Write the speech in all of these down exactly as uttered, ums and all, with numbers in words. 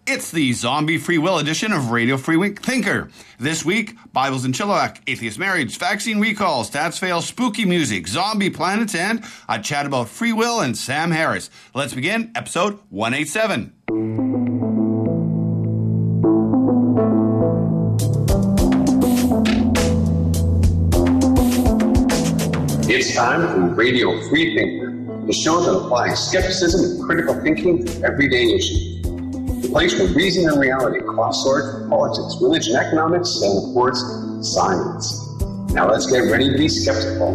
It's the Zombie Free Will edition of Radio Free Thinker. This week, Bibles and Chilliwack, atheist marriage, vaccine recalls, stats fail, spooky music, zombie planets, and a chat about free will and Sam Harris. Let's begin episode one eighty-seven. It's time for Radio Free Thinker, the show that applies skepticism and critical thinking to everyday issues. The place where reason and reality cross swords with politics, religion, economics, and of course, science. Now let's get ready to be skeptical.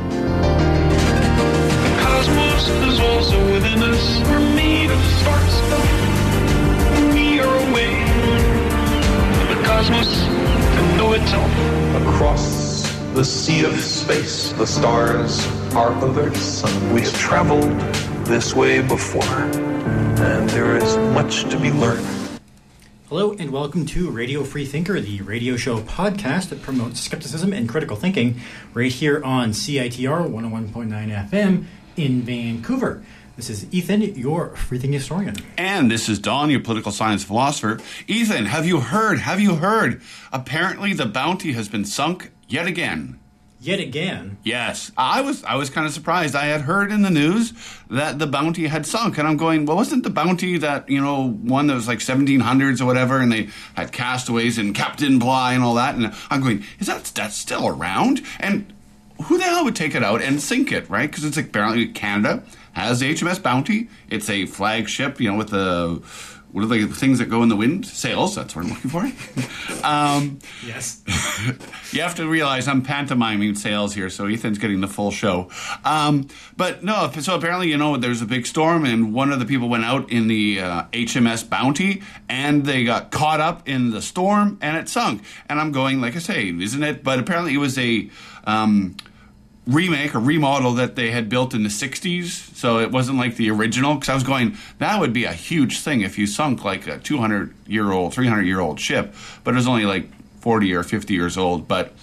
The cosmos is also within us. We're made of sparks. We are away. The cosmos to know itself. Across the sea of space, the stars are others. We've traveled this way before, and there is much to be learned. Hello and welcome to Radio Free Thinker, the radio show podcast that promotes skepticism and critical thinking right here on C I T R one oh one point nine F M in Vancouver. This is Ethan, your free thinking historian. And this is Don, your political science philosopher. Ethan, have you heard? Have you heard? Apparently the bounty has been sunk yet again. Yet again? Yes. I was I was kind of surprised. I had heard in the news that the bounty had sunk. And I'm going, well, wasn't the bounty that, you know, one that was like seventeen hundreds or whatever, and they had castaways and Captain Bligh and all that? And I'm going, is that that's still around? And who the hell would take it out and sink it, right? Because it's like apparently Canada has the H M S Bounty. It's a flagship, you know, with the... What are the things that go in the wind? Sails, that's what I'm looking for. um, yes. You have to realize I'm pantomiming sails here, so Ethan's getting the full show. Um, but no, so apparently, you know, there's a big storm, and one of the people went out in the uh, H M S Bounty, and they got caught up in the storm, and it sunk. And I'm going, like I say, isn't it? But apparently it was a... Um, remake or remodel that they had built in the sixties, so it wasn't like the original, because I was going, that would be a huge thing if you sunk like a two hundred year old, three hundred year old ship, but it was only like forty or fifty years old. But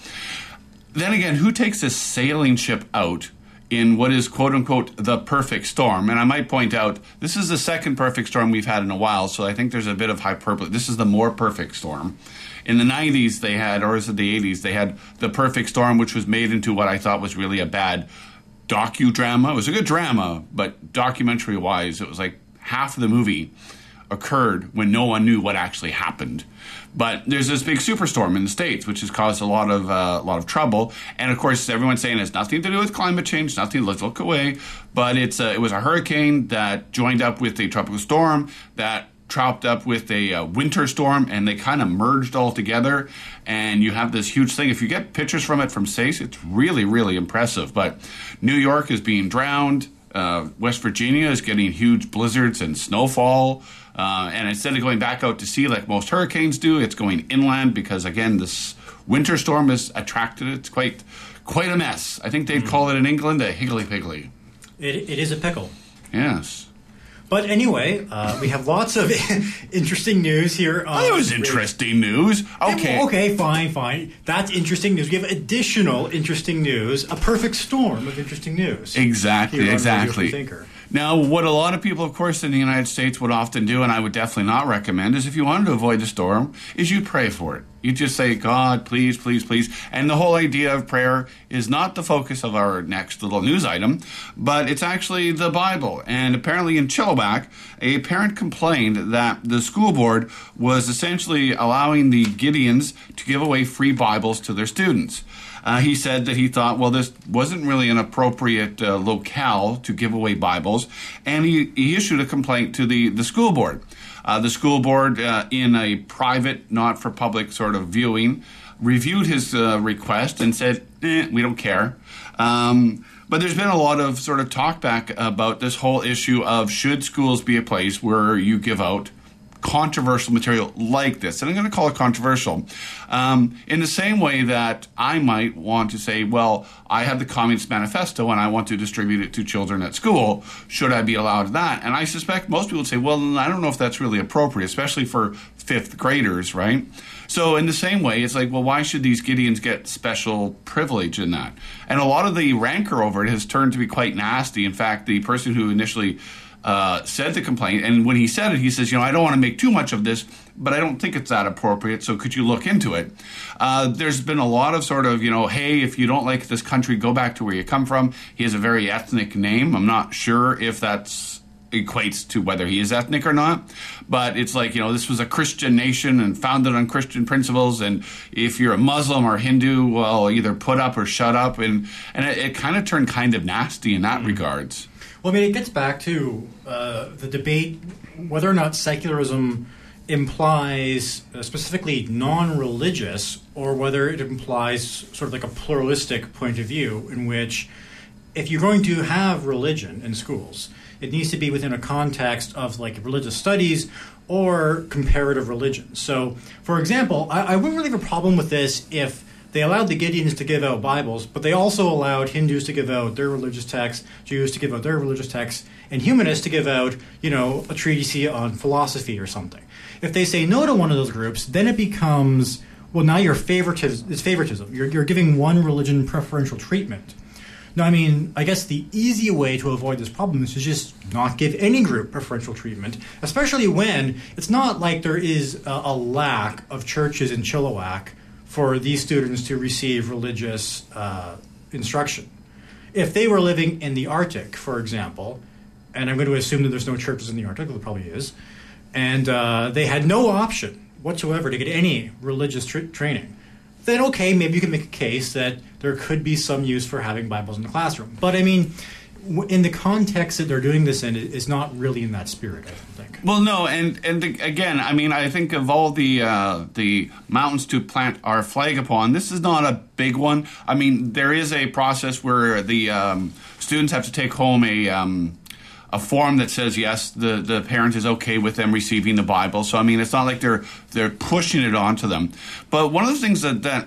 then again, who takes a sailing ship out in what is quote-unquote the perfect storm? And I might point out, this is the second perfect storm we've had in a while, so I think there's a bit of hyperbole. This is the more perfect storm. In the nineties, they had, or is it the eighties, they had The Perfect Storm, which was made into what I thought was really a bad docudrama. It was a good drama, but documentary-wise, it was like half of the movie occurred when no one knew what actually happened. But there's this big superstorm in the States, which has caused a lot of uh, a lot of trouble. And, of course, everyone's saying it's nothing to do with climate change, nothing, let's look away. But it's uh, it was a hurricane that joined up with a tropical storm that trapped up with a uh, winter storm, and they kind of merged all together, and you have this huge thing. If you get pictures from it from space, it's really, really impressive. But New York is being drowned. Uh, West Virginia is getting huge blizzards and snowfall. Uh, and instead of going back out to sea like most hurricanes do, it's going inland because, again, this winter storm has attracted it. It's quite, quite a mess. I think they'd mm. call it in England a higgledy-piggledy. It, it is a pickle. Yes. But anyway, uh, we have lots of interesting news here. Oh, that was interesting news. Okay. Okay, fine, fine. That's interesting news. We have additional interesting news, a perfect storm of interesting news. Exactly, exactly. Thinker. Now, what a lot of people, of course, in the United States would often do, and I would definitely not recommend, is if you wanted to avoid the storm, is you pray for it. You just say, God, please, please, please. And the whole idea of prayer is not the focus of our next little news item, but it's actually the Bible. And apparently in Chilliwack, a parent complained that the school board was essentially allowing the Gideons to give away free Bibles to their students. Uh, he said that he thought, well, this wasn't really an appropriate uh, locale to give away Bibles, and he, he issued a complaint to the, the school board. Uh, the school board, uh, in a private, not-for-public sort of viewing, reviewed his uh, request and said, eh, we don't care. Um, but there's been a lot of sort of talk back about this whole issue of should schools be a place where you give out controversial material like this. And I'm going to call it controversial. Um, in the same way that I might want to say, well, I have the Communist Manifesto and I want to distribute it to children at school. Should I be allowed that? And I suspect most people would say, well, I don't know if that's really appropriate, especially for fifth graders, right? So in the same way, it's like, well, why should these Gideons get special privilege in that? And a lot of the rancor over it has turned to be quite nasty. In fact, the person who initially uh, said the complaint. And when he said it, he says, you know, I don't want to make too much of this, but I don't think it's that appropriate, so could you look into it? Uh, there's been a lot of sort of, you know, hey, if you don't like this country, go back to where you come from. He has a very ethnic name. I'm not sure if that's equates to whether he is ethnic or not, but it's like, you know, this was a Christian nation and founded on Christian principles, and if you're a Muslim or Hindu, well, either put up or shut up, and and it, it kind of turned kind of nasty in that mm-hmm. regards. Well, I mean, it gets back to uh, the debate whether or not secularism implies uh, specifically non-religious, or whether it implies sort of like a pluralistic point of view in which if you're going to have religion in schools, it needs to be within a context of like religious studies or comparative religion. So, for example, I, I wouldn't really have a problem with this if they allowed the Gideons to give out Bibles, but they also allowed Hindus to give out their religious texts, Jews to give out their religious texts, and humanists to give out, you know, a treatise on philosophy or something. If they say no to one of those groups, then it becomes, well, now you're favoritism. It's favoritism. You're, you're giving one religion preferential treatment. Now, I mean, I guess the easy way to avoid this problem is to just not give any group preferential treatment, especially when it's not like there is a, a lack of churches in Chilliwack for these students to receive religious uh, instruction. If they were living in the Arctic, for example, and I'm going to assume that there's no churches in the Arctic, there probably is, and uh, they had no option whatsoever to get any religious tra- training, then okay, maybe you can make a case that there could be some use for having Bibles in the classroom. But I mean, w- in the context that they're doing this in, it's not really in that spirit, I don't think. Well, no, and and the, again, I mean, I think of all the uh, the mountains to plant our flag upon, this is not a big one. I mean, there is a process where the um, students have to take home a um, a form that says yes, the, the parent is okay with them receiving the Bible. So I mean, it's not like they're they're pushing it onto them. But one of the things that that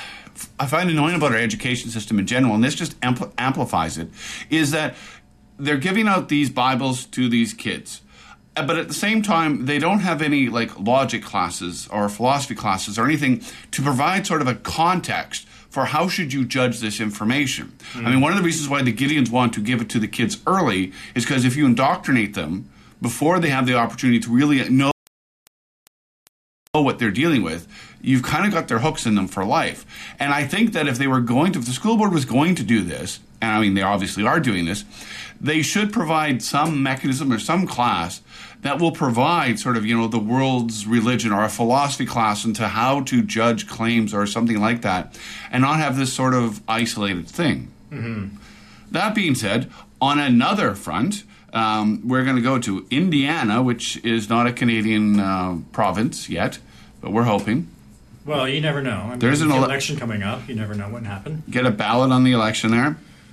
I find annoying about our education system in general, and this just ampl- amplifies it, is that they're giving out these Bibles to these kids. But at the same time, they don't have any like logic classes or philosophy classes or anything to provide sort of a context for how should you judge this information. Mm. I mean, one of the reasons why the Gideons want to give it to the kids early is because if you indoctrinate them before they have the opportunity to really know what they're dealing with, you've kind of got their hooks in them for life. And I think that if they were going to, if the school board was going to do this, and I mean, they obviously are doing this, they should provide some mechanism or some class that will provide sort of, you know, the world's religion or a philosophy class into how to judge claims or something like that, and not have this sort of isolated thing. Mm-hmm. That being said, on another front, um, we're going to go to Indiana, which is not a Canadian uh, province yet, but we're hoping. Well, you never know. I mean, there's an ele- ele- election coming up. You never know what happened. Get a ballot on the election there.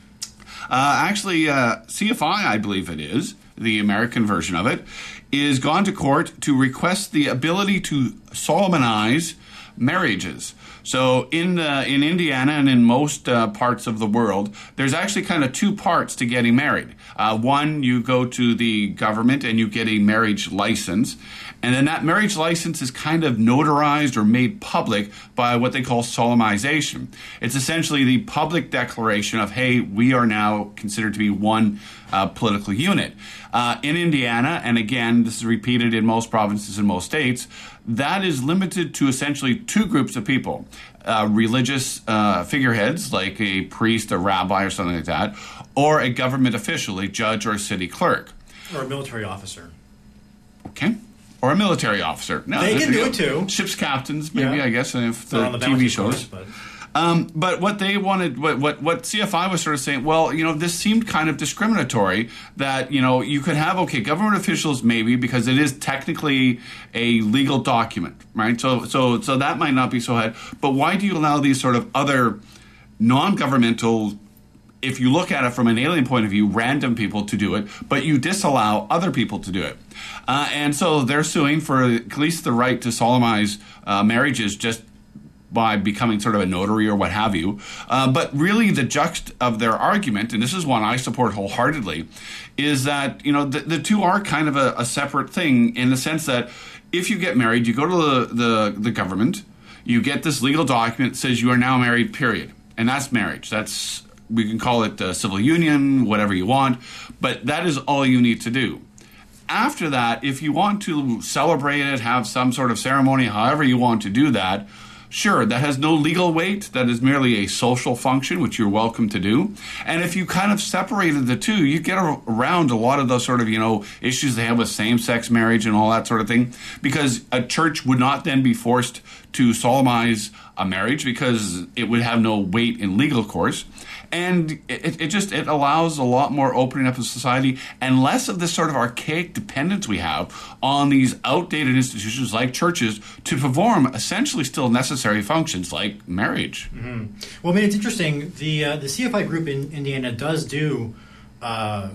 Uh, actually, uh, C F I, I believe it is, the American version of it, is gone to court to request the ability to solemnize marriages. So in uh, in Indiana and in most uh, parts of the world, there's actually kind of two parts to getting married. Uh, one, you go to the government and you get a marriage license. And then that marriage license is kind of notarized or made public by what they call solemnization. It's essentially the public declaration of, hey, we are now considered to be one uh, political unit. Uh, in Indiana, and again, this is repeated in most provinces and most states, that is limited to essentially two groups of people. Uh, religious uh, figureheads, like a priest, a rabbi, or something like that, or a government official, a judge or a city clerk. Or a military officer. Okay. Or a military officer. No, they can do it too. Ship's captains, maybe, yeah. I guess, if the, the T V shows. Course, but. Um, but what they wanted, what, what what C F I was sort of saying, well, you know, this seemed kind of discriminatory that, you know, you could have, okay, government officials maybe because it is technically a legal document, right? So so so that might not be so bad. But why do you allow these sort of other non-governmental, if you look at it from an alien point of view, random people to do it, but you disallow other people to do it? Uh, and so they're suing for at least the right to solemnize uh, marriages just by becoming sort of a notary or what have you. Uh, but really the juxt of their argument, and this is one I support wholeheartedly, is that, you know, the, the two are kind of a, a separate thing in the sense that if you get married, you go to the, the, the government, you get this legal document that says you are now married, period. And that's marriage. That's we can call it a civil union, whatever you want, but that is all you need to do. After that, if you want to celebrate it, have some sort of ceremony, however you want to do that, sure, that has no legal weight. That is merely a social function, which you're welcome to do. And if you kind of separated the two, you get around a lot of those sort of, you know, issues they have with same-sex marriage and all that sort of thing, because a church would not then be forced to solemnize a marriage because it would have no weight in legal course. And it, it just it allows a lot more opening up of society and less of this sort of archaic dependence we have on these outdated institutions like churches to perform essentially still necessary functions like marriage. Mm-hmm. Well, I mean, it's interesting. The uh, the C F I group in Indiana does do uh,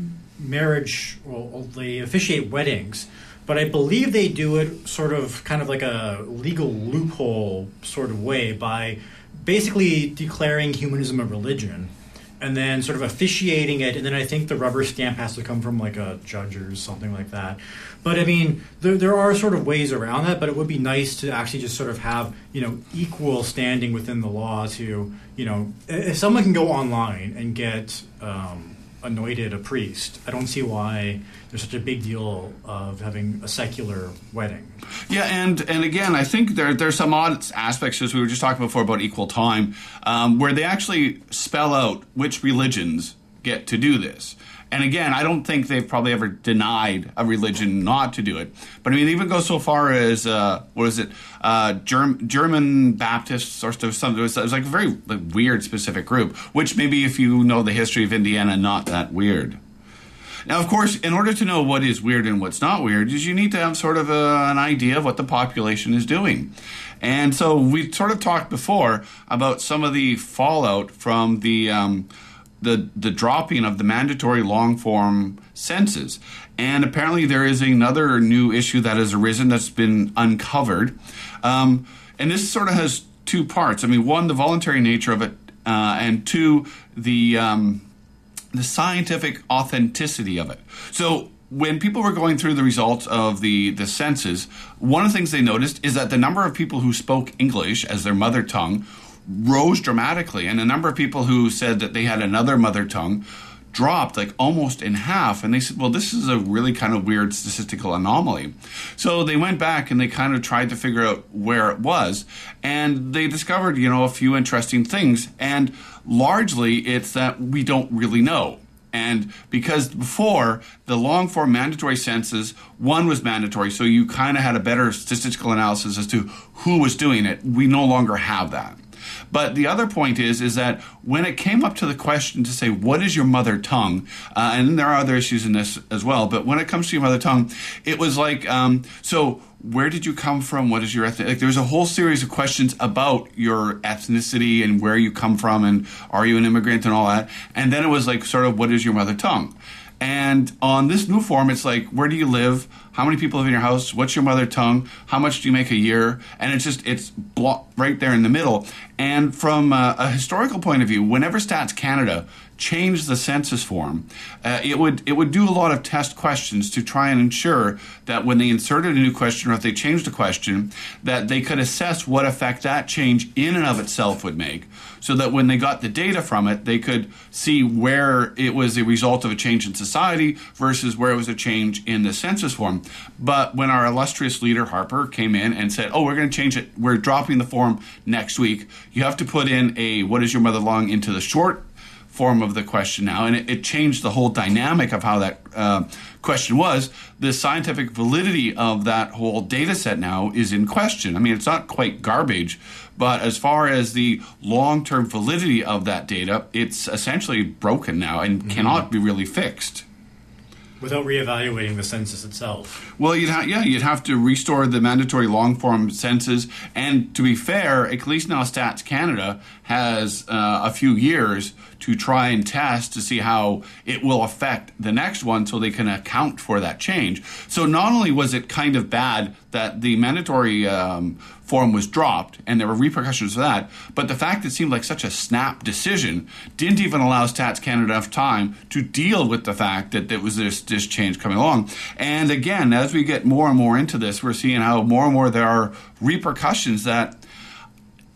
marriage. Well, they officiate weddings, but I believe they do it sort of kind of like a legal loophole sort of way by basically declaring humanism a religion and then sort of officiating it, and then I think the rubber stamp has to come from like a judge or something like that. But I mean, there, there are sort of ways around that, but it would be nice to actually just sort of have, you know, equal standing within the law to, you know, if someone can go online and get um, anointed a priest, I don't see why there's such a big deal of having a secular wedding. Yeah, and and again, I think there there's some odd aspects, as we were just talking before about equal time, um, where they actually spell out which religions get to do this. And again, I don't think they've probably ever denied a religion not to do it. But I mean, it even goes so far as, uh, what is it, uh, Germ- German Baptists or something. It was, it was like a very like, weird specific group, which maybe if you know the history of Indiana, not that weird. Now, of course, in order to know what is weird and what's not weird, is you need to have sort of a, an idea of what the population is doing. And so we sort of talked before about some of the fallout from the um, the the dropping of the mandatory long-form census. And apparently there is another new issue that has arisen that's been uncovered. Um, and this sort of has two parts. I mean, one, the voluntary nature of it, uh, and two, the... Um, the scientific authenticity of it. So when people were going through the results of the, the census, one of the things they noticed is that the number of people who spoke English as their mother tongue rose dramatically, and the number of people who said that they had another mother tongue dropped like almost in half. And they said, well, this is a really kind of weird statistical anomaly. So they went back and they kind of tried to figure out where it was, and they discovered, you know, a few interesting things. And largely it's that we don't really know. And because before, the long-form mandatory census, one was mandatory, so you kind of had a better statistical analysis as to who was doing it. We no longer have that. But the other point is, is that when it came up to the question to say, what is your mother tongue? Uh, and there are other issues in this as well, but when it comes to your mother tongue, it was like, um, so where did you come from? What is your ethnic? Like, there's a whole series of questions about your ethnicity and where you come from and are you an immigrant and all that. And then it was like, sort of, what is your mother tongue? And on this new form, it's like, where do you live? How many people live in your house? What's your mother tongue? How much do you make a year? And it's just, it's blocked right there in the middle. And from a, a historical point of view, whenever Stats Canada changed the census form, uh, it would it would do a lot of test questions to try and ensure that when they inserted a new question or if they changed a question, that they could assess what effect that change in and of itself would make, so that when they got the data from it, they could see where it was a result of a change in society versus where it was a change in the census form. But when our illustrious leader, Harper, came in and said, oh, we're going to change it, we're dropping the form next week, you have to put in a what is your mother tongue into the short form of the question now, and it, it changed the whole dynamic of how that uh, question was. The scientific validity of that whole data set now is in question. I mean, it's not quite garbage, but as far as the long-term validity of that data, it's essentially broken now and mm-hmm. cannot be really fixed. Without reevaluating the census itself. Well, you'd ha- yeah, you'd have to restore the mandatory long-form census. And to be fair, at least now Stats Canada has uh, a few years to try and test to see how it will affect the next one so they can account for that change. So not only was it kind of bad that the mandatory um, form was dropped and there were repercussions for that, but the fact it seemed like such a snap decision didn't even allow Stats Canada enough time to deal with the fact that there was this, this change coming along. And again, as we get more and more into this, we're seeing how more and more there are repercussions that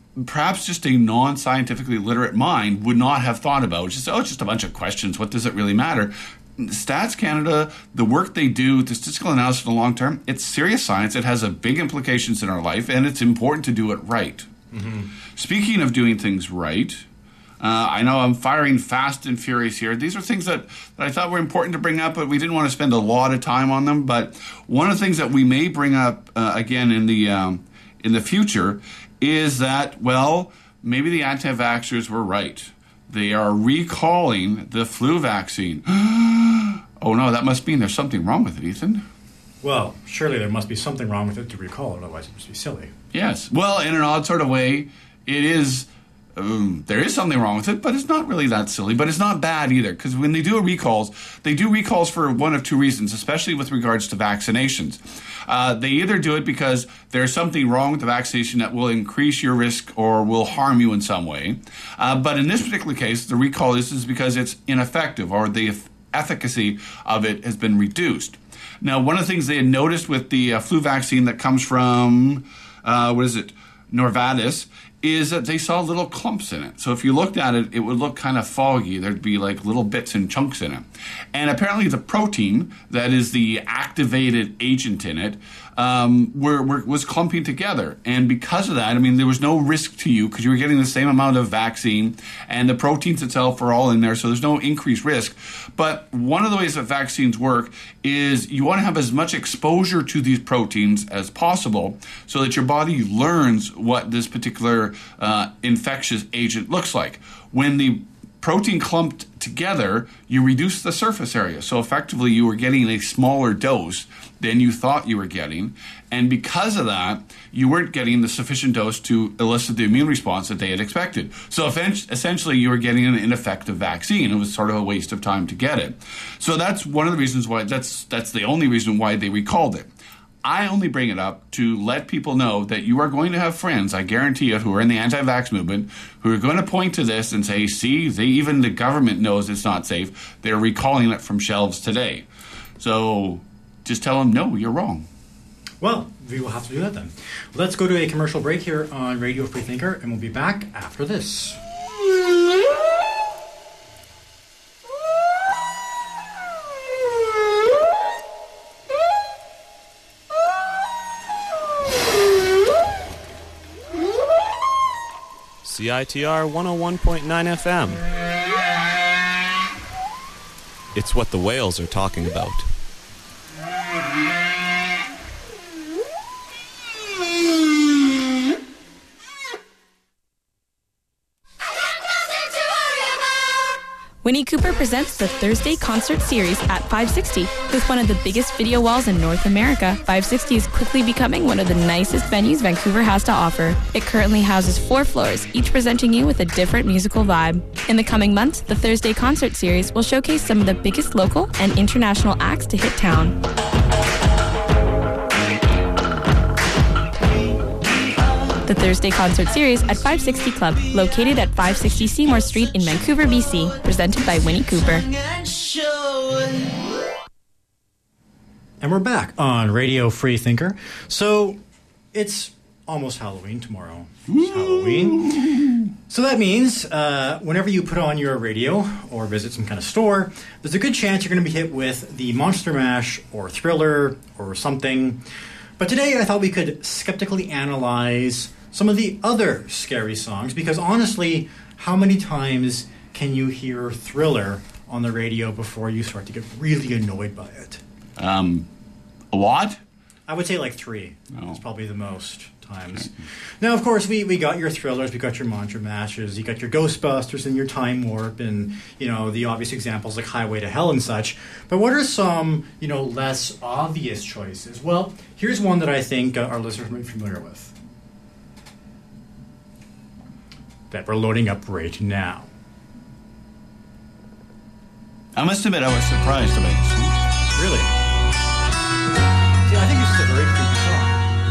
perhaps just a non-scientifically literate mind would not have thought about. Just, oh, it's just a bunch of questions. What does it really matter? Stats Canada, the work they do, the statistical analysis in the long term, it's serious science. It has a big implications in our life, and it's important to do it right. Mm-hmm. Speaking of doing things right, uh, I know I'm firing fast and furious here. These are things that, that I thought were important to bring up, but we didn't want to spend a lot of time on them. But one of the things that we may bring up uh, again in the um, in the future is that, well, maybe the anti-vaxxers were right. They are recalling the flu vaccine. Oh, no, that must mean there's something wrong with it, Ethan. Well, surely there must be something wrong with it to recall, otherwise it must be silly. Yes. Well, in an odd sort of way, it is... Um, there is something wrong with it, but it's not really that silly. But it's not bad either, because when they do recalls, they do recalls for one of two reasons, especially with regards to vaccinations. Uh, they either do it because there's something wrong with the vaccination that will increase your risk or will harm you in some way. Uh, but in this particular case, the recall is, is because it's ineffective or the efficacy of it has been reduced. Now, one of the things they had noticed with the uh, flu vaccine that comes from, uh, what is it, Novartis, is that they saw little clumps in it. So if you looked at it, it would look kind of foggy. There'd be like little bits and chunks in it. And apparently the protein that is the activated agent in it um, were, were, was clumping together. And because of that, I mean, there was no risk to you because you were getting the same amount of vaccine and the proteins itself are all in there, so there's no increased risk. But one of the ways that vaccines work is you want to have as much exposure to these proteins as possible so that your body learns what this particular uh, infectious agent looks like. When the protein clumped together, you reduce the surface area. So effectively, you were getting a smaller dose than you thought you were getting. And because of that, you weren't getting the sufficient dose to elicit the immune response that they had expected. So essentially, you were getting an ineffective vaccine. It was sort of a waste of time to get it. So that's one of the reasons why, that's that's the only reason why they recalled it. I only bring it up to let people know that you are going to have friends, I guarantee it, who are in the anti-vax movement, who are going to point to this and say, see, they, even the government knows it's not safe. They're recalling it from shelves today. So just tell them, no, you're wrong. Well, we will have to do that then. Let's go to a commercial break here on Radio Free Thinker, and we'll be back after this. C I T R one oh one point nine F M. It's what the whales are talking about. Winnie Cooper presents the Thursday Concert Series at five sixty. With one of the biggest video walls in North America, five sixty is quickly becoming one of the nicest venues Vancouver has to offer. It currently houses four floors, each presenting you with a different musical vibe. In the coming months, the Thursday Concert Series will showcase some of the biggest local and international acts to hit town. The Thursday Concert Series at five sixty Club, located at five sixty Seymour Street in Vancouver, B C, presented by Winnie Cooper. And we're back on Radio Free Thinker. So it's almost Halloween tomorrow. It's Halloween. So that means uh, whenever you put on your radio or visit some kind of store, there's a good chance you're going to be hit with the Monster Mash or Thriller or something. But today I thought we could skeptically analyze some of the other scary songs, because honestly, how many times can you hear Thriller on the radio before you start to get really annoyed by it? Um, a lot? I would say like three. Oh. That's probably the most times. Okay. Now, of course, we, we got your Thrillers, we got your Monster Mashes, you got your Ghostbusters and your Time Warp, and, you know, the obvious examples like Highway to Hell and such. But what are some, you know, less obvious choices? Well, here's one that I think uh, our listeners might be familiar with, that we're loading up right now. I must admit, I was surprised about this one. Really? See, I think this is a very creepy song.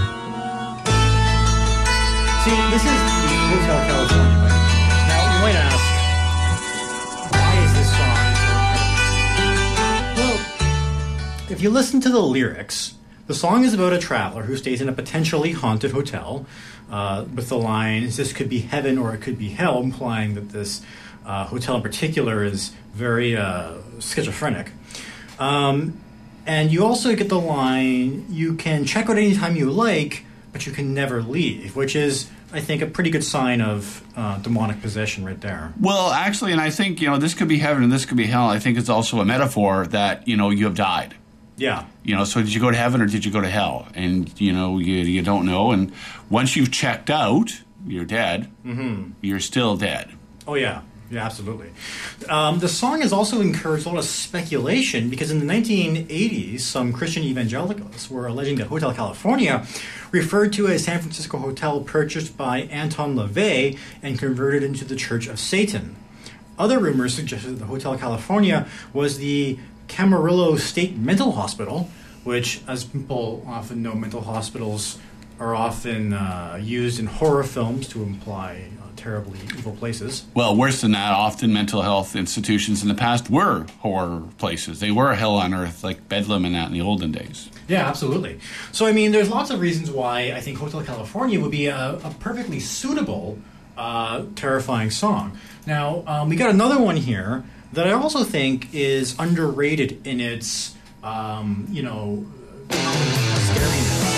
See, this is the Hotel California by the Beatles. Now, you might ask, why is this song so incredible? Well, if you listen to the lyrics, The song is about a traveler who stays in a potentially haunted hotel uh, with the lines, "This could be heaven or it could be hell," implying that this uh, hotel in particular is very uh, schizophrenic. Um, and you also get the line, "You can check out anytime you like, but you can never leave," which is, I think, a pretty good sign of uh, demonic possession right there. Well, actually, and I think, you know, this could be heaven and this could be hell. I think it's also a metaphor that, you know, you have died. Yeah. You know, so did you go to heaven or did you go to hell? And, you know, you, you don't know. And once you've checked out, you're dead. Mm-hmm. You're still dead. Oh, yeah. Yeah, absolutely. Um, the song has also encouraged a lot of speculation because in the nineteen eighties, some Christian evangelicals were alleging that Hotel California, referred to as San Francisco hotel purchased by Anton LaVey and converted into the Church of Satan. Other rumors suggested that the Hotel California was the Camarillo State Mental Hospital, which, as people often know, mental hospitals are often uh, used in horror films to imply uh, terribly evil places. Well, worse than that, often mental health institutions in the past were horror places. They were hell on earth, like Bedlam and that in the olden days. Yeah, absolutely. So, I mean, there's lots of reasons why I think Hotel California would be a, a perfectly suitable, uh, terrifying song. Now, um, we got another one here that I also think is underrated in its, um, you know, scariness.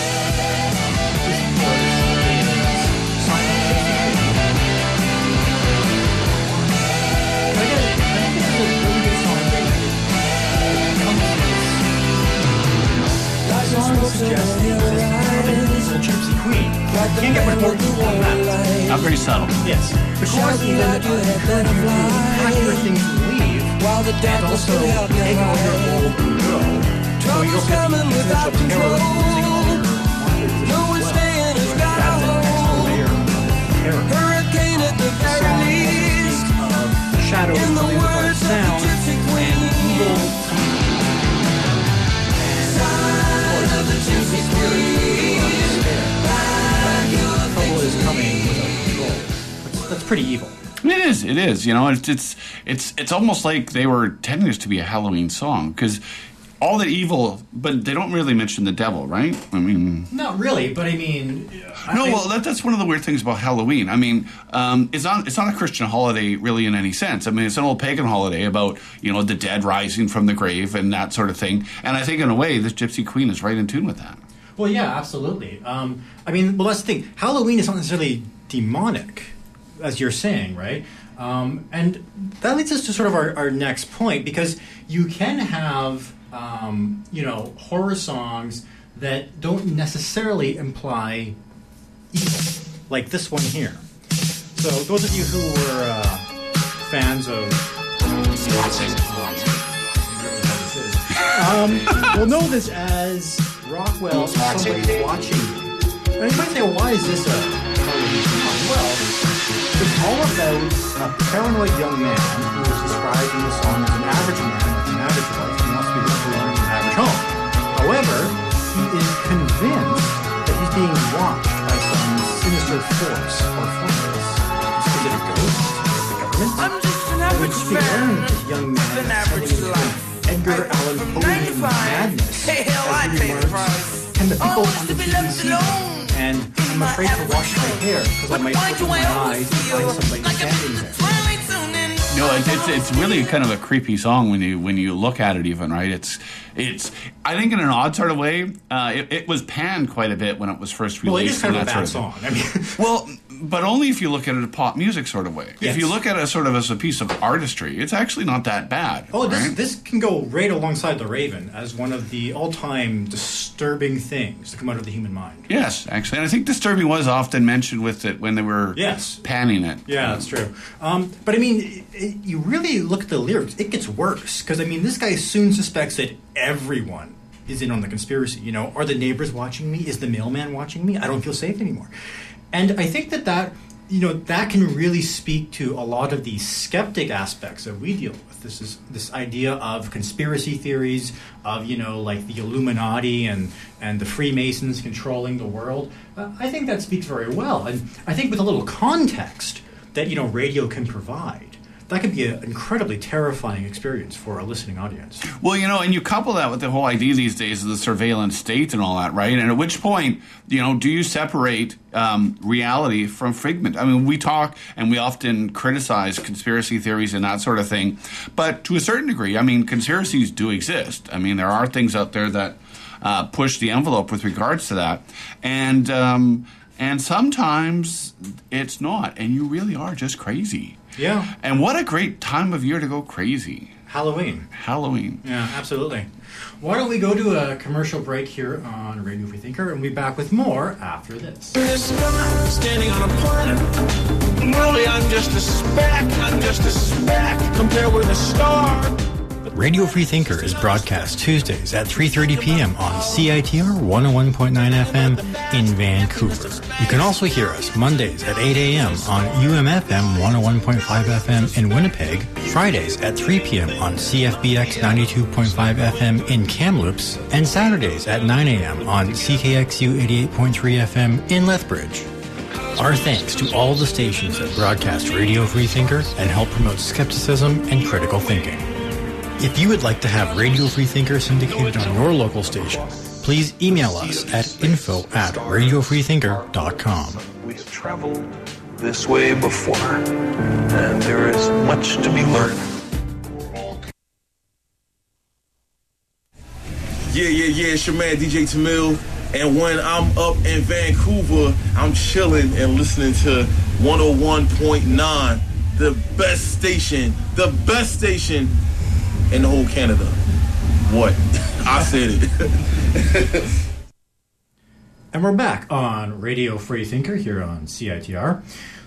Suggesting this Gypsy Queen. Can't get much more evil than that. Not very subtle. Yes. The chorus even uh, encourage you to pack your things and leave, and also take all your old and go. So you don't get the existential terror of losing all your monsters as well. So that's an extra layer of terror. The song speaks of shadows coming without sound and evil coming. Trouble is coming without control. That's, that's pretty evil. It is. It is. You know, it's it's it's it's almost like they were intending this to be a Halloween song because all the evil, but they don't really mention the devil, right? I mean, not really, but I mean, I no. think, Well, that, that's one of the weird things about Halloween. I mean, um, it's not it's not a Christian holiday really in any sense. I mean, it's an old pagan holiday about, you know, the dead rising from the grave and that sort of thing. And I think in a way, this Gypsy Queen is right in tune with that. Well, yeah, absolutely. Um, I mean, well, that's the thing. Halloween is not necessarily demonic, as you're saying, right? Um, and that leads us to sort of our, our next point, because you can have, um, you know, horror songs that don't necessarily imply evil, like this one here. So those of you who were uh, fans of um, will know this as Rockwell, Somebody Watching You. Now you might say, well, why is this a Halloween song? Well, it's all about a paranoid young man who is described in the song as an average man with an average life and wants to be left alone in an average home. However, he is convinced that he's being watched by some sinister force or forces. Is it a ghost? The government? I'm just an average so man this young man with an average life. Edgar Allan Poe madness. Hey, hell, I pay the price. Can the people Oh, on to the be T V left see alone. that? And I'm afraid to wash my hair because I But might why open do my I always eyes and find feel somebody like I'm standing in the there. twilight zone and No, it's, it's it's really kind of a creepy song when you when you look at it, even, right? It's it's I think in an odd sort of way, uh, it, it was panned quite a bit when it was first Well, it released. is kind of and a that bad sort song. I mean, of well, but only if you look at it a pop music sort of way. Yes. If you look at it sort of as a piece of artistry, it's actually not that bad. oh, this right? this can go right alongside The Raven as one of the all-time disturbing things to come out of the human mind. Yes, actually, and I think disturbing was often mentioned with it when they were Yes. panning it. Yeah, that's true. Um, but I mean, it, it, you really look at the lyrics, it gets worse. Because, I mean, this guy soon suspects that everyone is in on the conspiracy. You know, are the neighbors watching me? Is the mailman watching me? I don't feel safe anymore. And I think that that, you know, that can really speak to a lot of the skeptic aspects that we deal with. This is this idea of conspiracy theories, of, you know, like the Illuminati and, and the Freemasons controlling the world. Uh, I think that speaks very well. And I think with a little context that, you know, radio can provide, that could be an incredibly terrifying experience for a listening audience. Well, you know, and you couple that with the whole idea these days of the surveillance state and all that, right? And at which point, you know, do you separate um, reality from figment? I mean, we talk and we often criticize conspiracy theories and that sort of thing, but to a certain degree, I mean, conspiracies do exist. I mean, there are things out there that uh, push the envelope with regards to that, and um, and sometimes it's not, and you really are just crazy. Yeah. And what a great time of year to go crazy. Halloween. Halloween. Yeah, absolutely. Why don't we go to a commercial break here on Radio Free Thinker, and we'll be back with more after this. In the sky, standing on a planet. Really, I'm just a speck. I'm just a speck compared with a star. Radio Free Thinker is broadcast Tuesdays at three thirty p.m. on C I T R one oh one point nine F M in Vancouver. You can also hear us Mondays at eight a.m. on U M F M one oh one point five F M in Winnipeg, Fridays at three p.m. on C F B X ninety-two point five F M in Kamloops, and Saturdays at nine a.m. on C K X U eighty-eight point three F M in Lethbridge. Our thanks to all the stations that broadcast Radio Free Thinker and help promote skepticism and critical thinking. If you would like to have Radio Free Thinker syndicated on your local station, please email us at info at radio free thinker dot com. We've traveled this way before, and there is much to be learned. Yeah, yeah, yeah, it's your man D J Tamil, and when I'm up in Vancouver, I'm chilling and listening to one oh one point nine, the best station, the best station in the whole Canada. What? I said it. And we're back on Radio Free Thinker here on C I T R.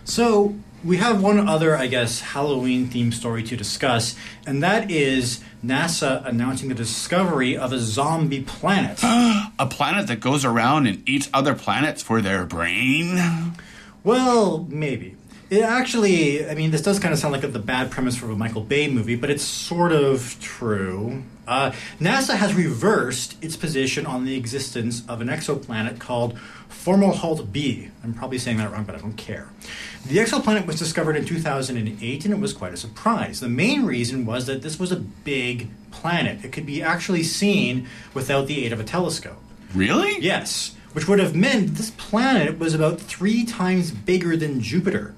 So we have one other, I guess, Halloween-themed story to discuss, and that is NASA announcing the discovery of a zombie planet. A planet that goes around and eats other planets for their brain? Well, maybe. It actually, I mean, this does kind of sound like the bad premise for a Michael Bay movie, but it's sort of true. Uh, NASA has reversed its position on the existence of an exoplanet called Fomalhaut B. I'm probably saying that wrong, but I don't care. The exoplanet was discovered in two thousand eight, and it was quite a surprise. The main reason was that this was a big planet. It could be actually seen without the aid of a telescope. Really? Yes, which would have meant this planet was about three times bigger than Jupiter.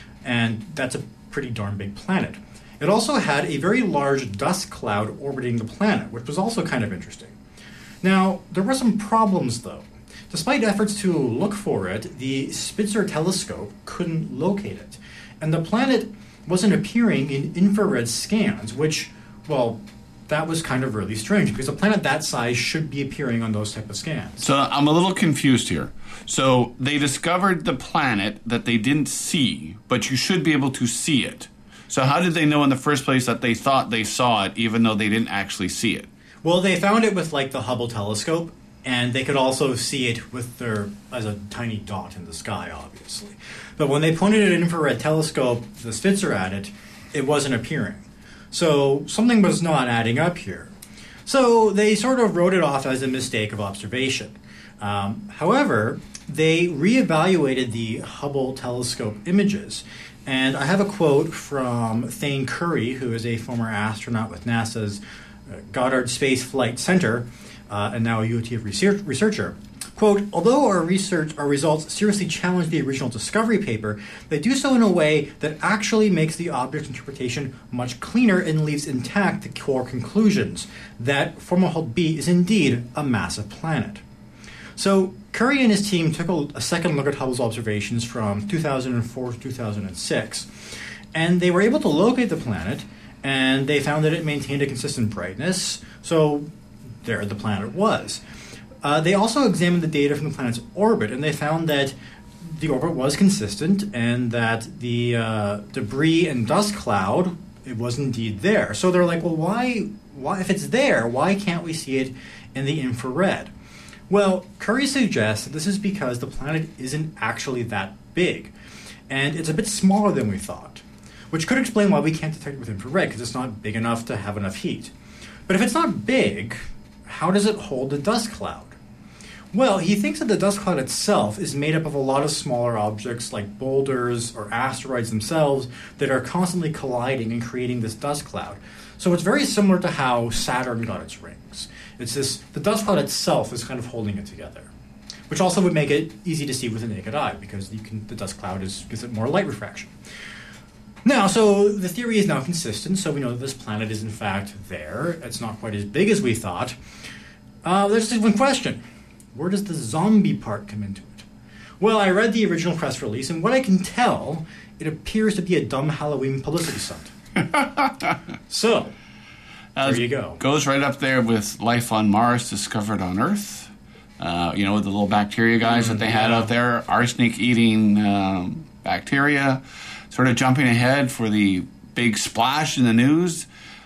And that's a pretty darn big planet. It also had a very large dust cloud orbiting the planet, which was also kind of interesting. Now, there were some problems, though. Despite efforts to look for it, the Spitzer telescope couldn't locate it. And the planet wasn't appearing in infrared scans, which, well, that was kind of really strange, because a planet that size should be appearing on those type of scans. So I'm a little confused here. So they discovered the planet that they didn't see, but you should be able to see it. So how did they know in the first place that they thought they saw it, even though they didn't actually see it? Well, they found it with, like, the Hubble telescope, and they could also see it with their as a tiny dot in the sky, obviously. But when they pointed an infrared telescope, the Spitzer, at it, it wasn't appearing. So something was not adding up here. So they sort of wrote it off as a mistake of observation. Um, however, they reevaluated the Hubble telescope images. And I have a quote from Thane Curry, who is a former astronaut with NASA's uh, Goddard Space Flight Center, uh, and now a U T F research- researcher. Quote, although our research, our results seriously challenge the original discovery paper, they do so in a way that actually makes the object's interpretation much cleaner and leaves intact the core conclusions that Fomalhaut B is indeed a massive planet. So Curry and his team took a, a second look at Hubble's observations from two thousand four to two thousand six, and they were able to locate the planet, and they found that it maintained a consistent brightness, so there the planet was. Uh, they also examined the data from the planet's orbit, and they found that the orbit was consistent and that the uh, debris and dust cloud, it was indeed there. So they're like, well, why, why, if it's there, why can't we see it in the infrared? Well, Curry suggests that this is because the planet isn't actually that big, and it's a bit smaller than we thought, which could explain why we can't detect it with infrared, because it's not big enough to have enough heat. But if it's not big, how does it hold the dust cloud? Well, he thinks that the dust cloud itself is made up of a lot of smaller objects like boulders or asteroids themselves that are constantly colliding and creating this dust cloud. So it's very similar to how Saturn got its rings. It's this, the dust cloud itself is kind of holding it together, which also would make it easy to see with the naked eye because you can, the dust cloud is, gives it more light refraction. Now, so the theory is now consistent, so we know that this planet is in fact there. It's not quite as big as we thought. Uh, there's just one question. Where does the zombie part come into it? Well, I read the original press release, and what I can tell, it appears to be a dumb Halloween publicity stunt. So, uh, there you go. Goes right up there with life on Mars discovered on Earth. Uh, you know, the little bacteria guys mm, that they had yeah. out there, arsenic-eating um, bacteria, sort of jumping ahead for the big splash in the news.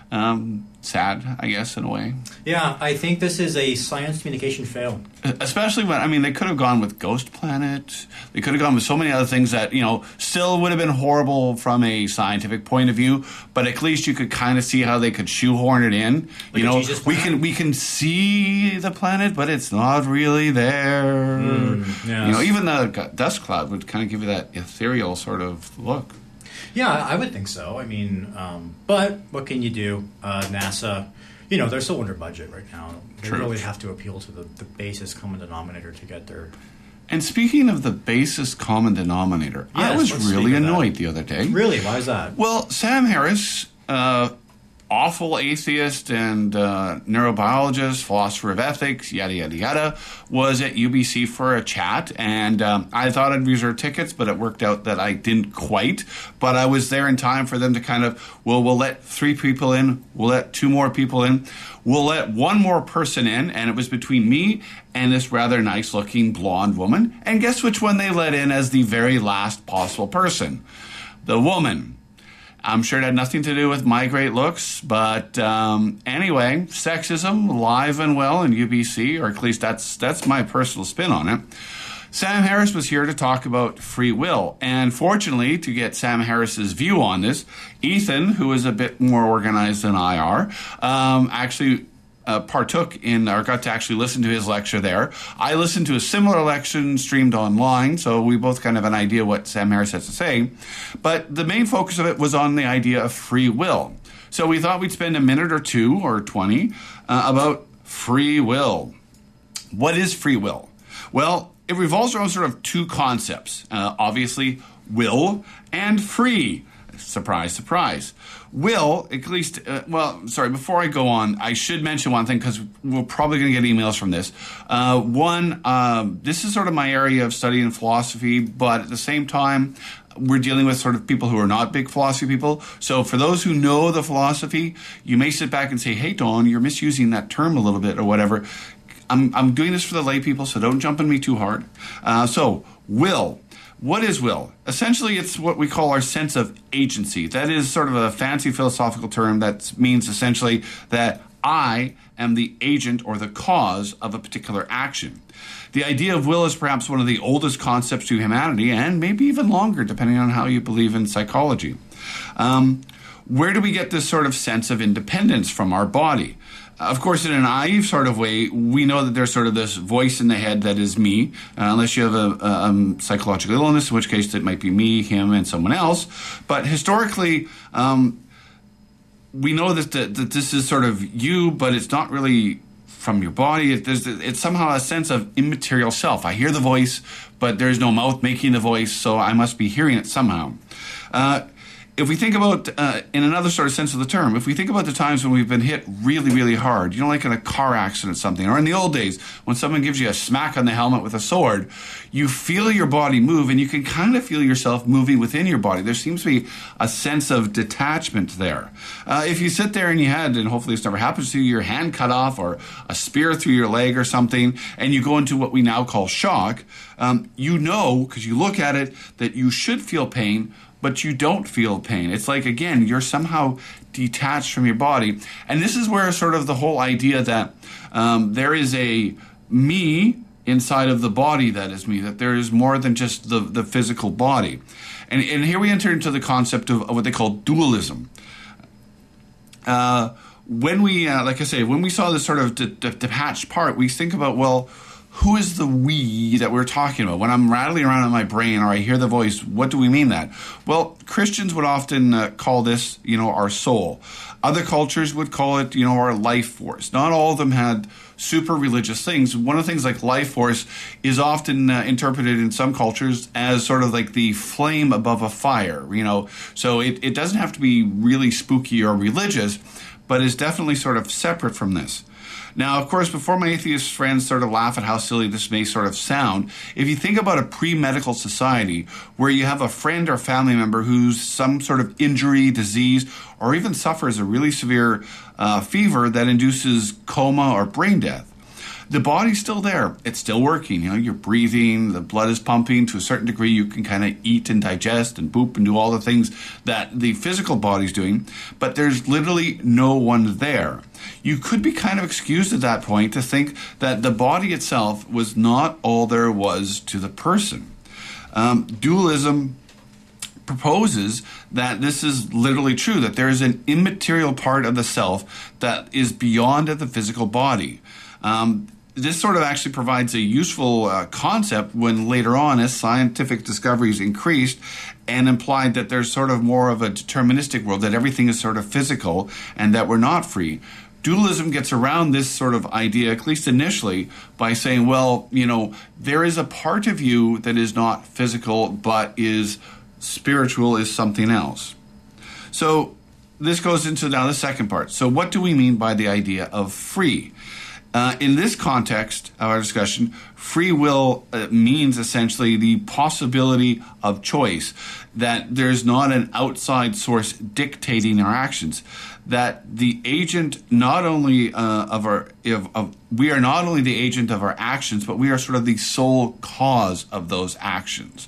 Um, sad, I guess, in a way. Yeah, I think this is a science communication fail. Especially when, I mean, they could have gone with Ghost Planet. They could have gone with so many other things that, you know, still would have been horrible from a scientific point of view, but at least you could kind of see how they could shoehorn it in. Like you know, Jesus we planet? can we can see the planet, but it's not really there. Mm, yes. You know, even the dust cloud would kind of give you that ethereal sort of look. Yeah, I would think so. I mean, um, but what can you do? Uh, NASA, you know, they're still under budget right now. They True. really have to appeal to the, the basest common denominator to get their... And speaking of the basest common denominator, I Yes, was let's really speak of that. annoyed the other day. Really? Why is that? Well, Sam Harris, uh, awful atheist and uh, neurobiologist, philosopher of ethics, yada, yada, yada, was at U B C for a chat. And um, I thought I'd reserve tickets, but it worked out that I didn't quite. But I was there in time for them to kind of, well, we'll let three people in. We'll let two more people in. We'll let one more person in. And it was between me and this rather nice-looking blonde woman. And guess which one they let in as the very last possible person? The woman. I'm sure it had nothing to do with my great looks, but um, anyway, sexism alive and well in U B C, or at least that's that's my personal spin on it. Sam Harris was here to talk about free will, and fortunately, to get Sam Harris's view on this, Ethan, who is a bit more organized than I are, um, actually Uh, partook in, or got to actually listen to his lecture there. I listened to a similar lecture streamed online, so we both kind of have an idea what Sam Harris has to say. But the main focus of it was on the idea of free will. So we thought we'd spend a minute or two, or twenty, uh, about free will. What is free will? Well, it revolves around sort of two concepts. Uh, obviously, will and free. Surprise, surprise. Will, at least, uh, well, sorry, before I go on, I should mention one thing because we're probably going to get emails from this. Uh, one, um, this is sort of my area of study in philosophy, but at the same time, we're dealing with sort of people who are not big philosophy people. So for those who know the philosophy, you may sit back and say, hey, Don, you're misusing that term a little bit or whatever. I'm, I'm doing this for the lay people, so don't jump on me too hard. Uh, so, will. What is will? Essentially, it's what we call our sense of agency. That is sort of a fancy philosophical term that means essentially that I am the agent or the cause of a particular action. The idea of will is perhaps one of the oldest concepts to humanity, and maybe even longer, depending on how you believe in psychology. Um, where do we get this sort of sense of independence from our body? Of course, in a naive sort of way, we know that there's sort of this voice in the head that is me, uh, unless you have a, a um, psychological illness, in which case it might be me, him, and someone else. But historically, um, we know that, the, that this is sort of you, but it's not really from your body. It, there's, it's somehow a sense of immaterial self. I hear the voice, but there's no mouth making the voice, so I must be hearing it somehow. Uh, If we think about, uh, in another sort of sense of the term, if we think about the times when we've been hit really, really hard, you know, like in a car accident or something, or in the old days, when someone gives you a smack on the helmet with a sword, you feel your body move, and you can kind of feel yourself moving within your body. There seems to be a sense of detachment there. Uh, if you sit there and you had, and hopefully this never happens to you, your hand cut off, or a spear through your leg or something, and you go into what we now call shock, um, you know, because you look at it, that you should feel pain, but you don't feel pain. It's like, again, you're somehow detached from your body. And this is where sort of the whole idea that um, there is a me inside of the body that is me, that there is more than just the, the physical body. And, and here we enter into the concept of, of what they call dualism. Uh, when we, uh, like I say, when we saw this sort of de- de- detached part, we think about, well, who is the we that we're talking about? When I'm rattling around in my brain or I hear the voice, what do we mean that? Well, Christians would often uh, call this, you know, our soul. Other cultures would call it, you know, our life force. Not all of them had super religious things. One of the things like life force is often uh, interpreted in some cultures as sort of like the flame above a fire, you know. So it, it doesn't have to be really spooky or religious, but is definitely sort of separate from this. Now, of course, before my atheist friends sort of laugh at how silly this may sort of sound, if you think about a pre-medical society where you have a friend or family member who's some sort of injury, disease, or even suffers a really severe uh, fever that induces coma or brain death, the body's still there. It's still working. You know, you're breathing, the blood is pumping. To a certain degree, you can kind of eat and digest and poop and do all the things that the physical body's doing, but there's literally no one there. You could be kind of excused at that point to think that the body itself was not all there was to the person. Um, dualism proposes that this is literally true, that there is an immaterial part of the self that is beyond the physical body. Um, this sort of actually provides a useful uh, concept when later on, as scientific discoveries increased and implied that there's sort of more of a deterministic world, that everything is sort of physical and that we're not free. Dualism gets around this sort of idea, at least initially, by saying, well, you know, there is a part of you that is not physical but is spiritual, is something else. So this goes into now the second part. So what do we mean by the idea of free? Uh, in this context of our discussion, free will uh, means essentially the possibility of choice, that there's not an outside source dictating our actions, that the agent not only uh, of our, of, of, we are not only the agent of our actions, but we are sort of the sole cause of those actions.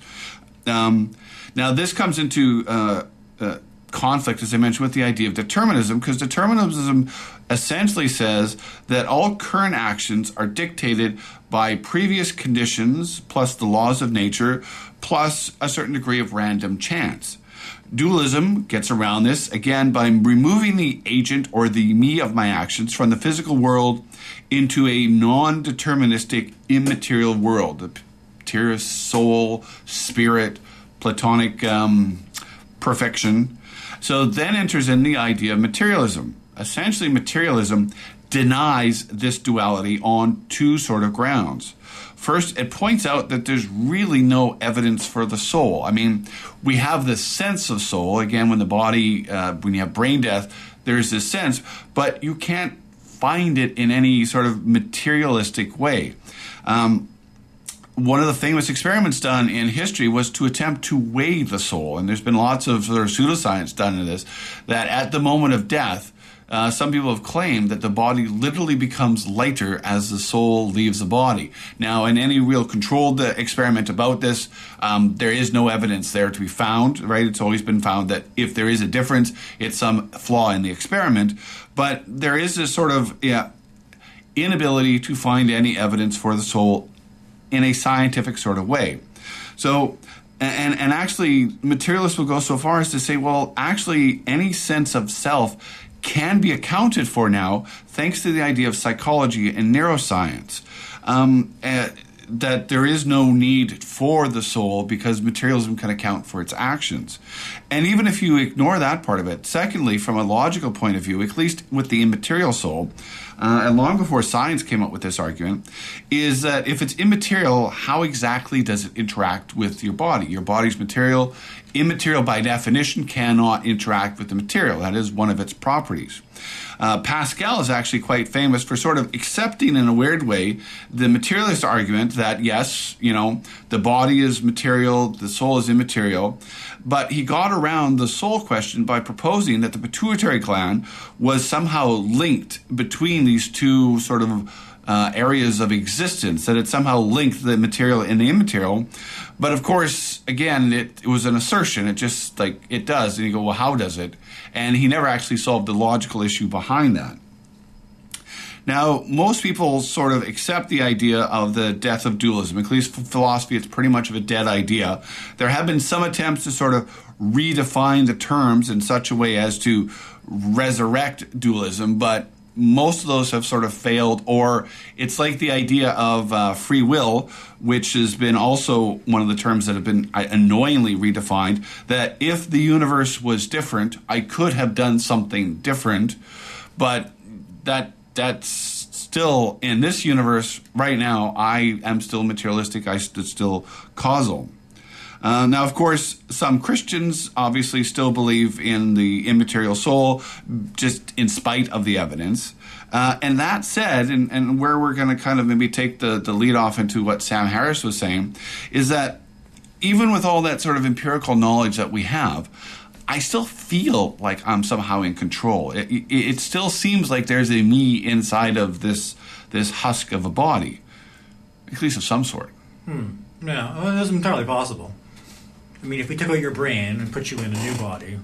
Um, now, this comes into uh, uh, conflict, as I mentioned, with the idea of determinism, because determinism essentially says that all current actions are dictated by previous conditions plus the laws of nature plus a certain degree of random chance. Dualism gets around this, again, by removing the agent or the me of my actions from the physical world into a non-deterministic, immaterial world. The material soul, spirit, Platonic um, perfection. So then enters in the idea of materialism. Essentially, materialism denies this duality on two sort of grounds. First, it points out that there's really no evidence for the soul. I mean, we have this sense of soul. Again, when the body, uh, when you have brain death, there's this sense, but you can't find it in any sort of materialistic way. Um, One of the famous experiments done in history was to attempt to weigh the soul. And there's been lots of sort of pseudoscience done in this, that at the moment of death, uh, some people have claimed that the body literally becomes lighter as the soul leaves the body. Now, in any real controlled experiment about this, um, there is no evidence there to be found, right? It's always been found that if there is a difference, it's some flaw in the experiment. But there is this sort of yeah, inability to find any evidence for the soul in a scientific sort of way. So, and, and actually, materialists will go so far as to say, well, actually, any sense of self can be accounted for now thanks to the idea of psychology and neuroscience. Um, uh, that there is no need for the soul because materialism can account for its actions. And even if you ignore that part of it, secondly, from a logical point of view, at least with the immaterial soul, uh, and long before science came up with this argument, is that if it's immaterial, how exactly does it interact with your body? Your body's material. Immaterial, by definition, cannot interact with the material. That is one of its properties. Uh, Pascal is actually quite famous for sort of accepting, in a weird way, the materialist argument that, yes, you know, the body is material, the soul is immaterial, but he got around the soul question by proposing that the pituitary gland was somehow linked between these two sort of uh, areas of existence, that it somehow linked the material and the immaterial. But of course, again, it, it was an assertion. It just, like, it does. And you go, well, how does it? And he never actually solved the logical issue behind that. Now, most people sort of accept the idea of the death of dualism. At least for philosophy, it's pretty much of a dead idea. There have been some attempts to sort of redefine the terms in such a way as to resurrect dualism, but most of those have sort of failed, or it's like the idea of uh, free will, which has been also one of the terms that have been annoyingly redefined, that if the universe was different, I could have done something different, but that that's still, in this universe right now, I am still materialistic, I st- still causal. Uh, now, of course, some Christians obviously still believe in the immaterial soul, just in spite of the evidence. Uh, and that said, and, and where we're going to kind of maybe take the, the lead off into what Sam Harris was saying, is that even with all that sort of empirical knowledge that we have, I still feel like I'm somehow in control. It, it, it still seems like there's a me inside of this this husk of a body, at least of some sort. Hmm. Yeah, well, that's entirely possible. I mean, if we took out your brain and put you in a new body,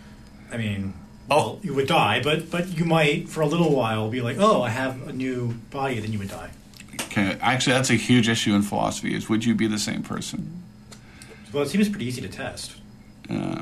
I mean, well, oh. you would die, but but you might, for a little while, be like, oh, I have a new body, then you would die. Okay. Actually, that's a huge issue in philosophy, is would you be the same person? Well, it seems pretty easy to test. Uh,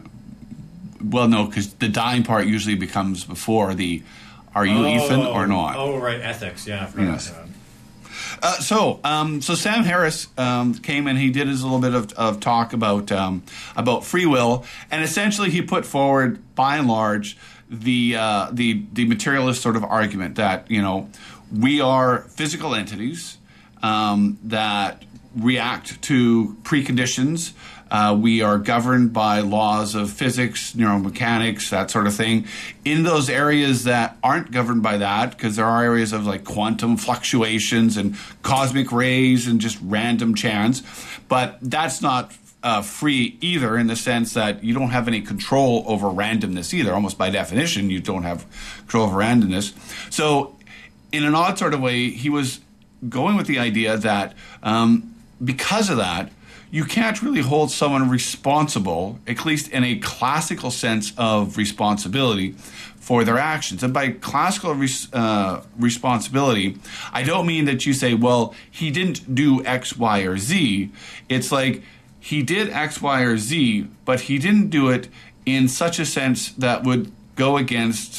well, no, because the dying part usually becomes before the, are you oh, Ethan or not? Oh, right, ethics, yeah. I forgot yes. about that. Uh, so, um, so Sam Harris um, came and he did his little bit of, of talk about um, about free will, and essentially he put forward, by and large, the uh, the the materialist sort of argument that, you know, we are physical entities um, that react to preconditions. Uh, we are governed by laws of physics, neuromechanics, that sort of thing. In those areas that aren't governed by that, because there are areas of like quantum fluctuations and cosmic rays and just random chance, but that's not uh, free either, in the sense that you don't have any control over randomness either. Almost by definition, you don't have control over randomness. So in an odd sort of way, he was going with the idea that um, because of that, you can't really hold someone responsible, at least in a classical sense of responsibility, for their actions. And by classical res- uh, responsibility, I don't mean that you say, well, he didn't do X, Y, or Z. It's like he did X, Y, or Z, but he didn't do it in such a sense that would go against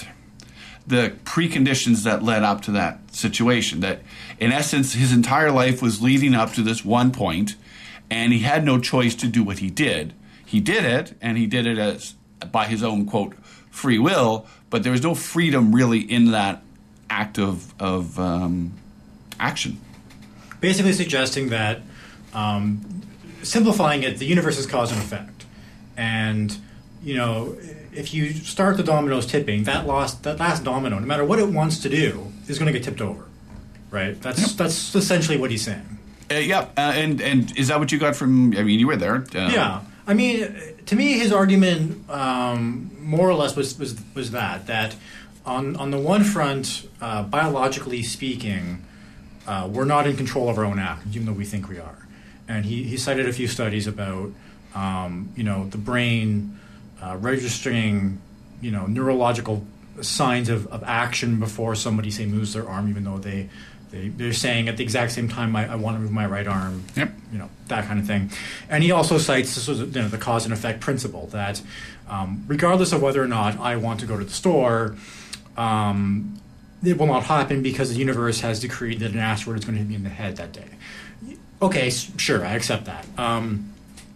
the preconditions that led up to that situation. That, in essence, his entire life was leading up to this one point, and he had no choice to do what he did. He did it, and he did it as by his own, quote, free will, but there was no freedom really in that act of, of um, action. Basically suggesting that, um, simplifying it, the universe is cause and effect. And, you know, if you start the dominoes tipping, that last, that last domino, no matter what it wants to do, is going to get tipped over, right? That's yep. That's essentially what he's saying. Uh, yeah, uh, and and is that what you got from? I mean, you were there. Uh, yeah, I mean, to me, his argument um, more or less was, was was that that on on the one front, uh, biologically speaking, uh, we're not in control of our own actions, even though we think we are. And he, he cited a few studies about um, you know the brain uh, registering you know neurological signs of, of action before somebody, say, moves their arm, even though they. They, they're saying at the exact same time, I, I want to move my right arm, yep. you know, that kind of thing. And he also cites this was, you know, the cause and effect principle, that um, regardless of whether or not I want to go to the store, um, it will not happen because the universe has decreed that an asteroid is going to hit me in the head that day. Okay, sure, I accept that. Um,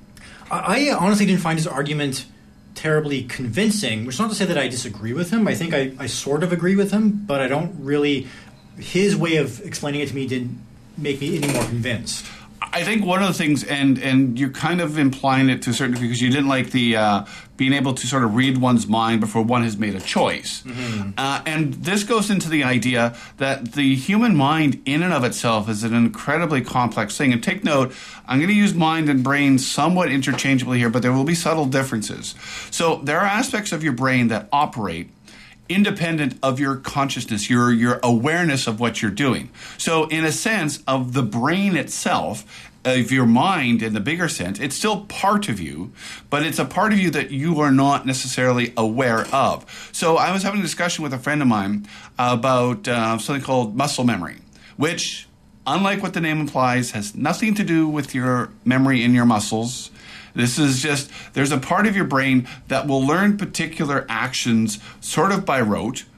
I, I honestly didn't find his argument terribly convincing, which is not to say that I disagree with him. I think I, I sort of agree with him, but I don't really... His way of explaining it to me didn't make me any more convinced. I think one of the things, and and you're kind of implying it to a certain degree, because you didn't like the uh, being able to sort of read one's mind before one has made a choice. Mm-hmm. Uh, and this goes into the idea that the human mind in and of itself is an incredibly complex thing. And take note, I'm going to use mind and brain somewhat interchangeably here, but there will be subtle differences. So there are aspects of your brain that operate independent of your consciousness, your your awareness of what you're doing. So in a sense of the brain itself, of your mind in the bigger sense, it's still part of you, but it's a part of you that you are not necessarily aware of. So I was having a discussion with a friend of mine about uh, something called muscle memory, which, unlike what the name implies, has nothing to do with your memory in your muscles. This is just, there's a part of your brain that will learn particular actions sort of by rote,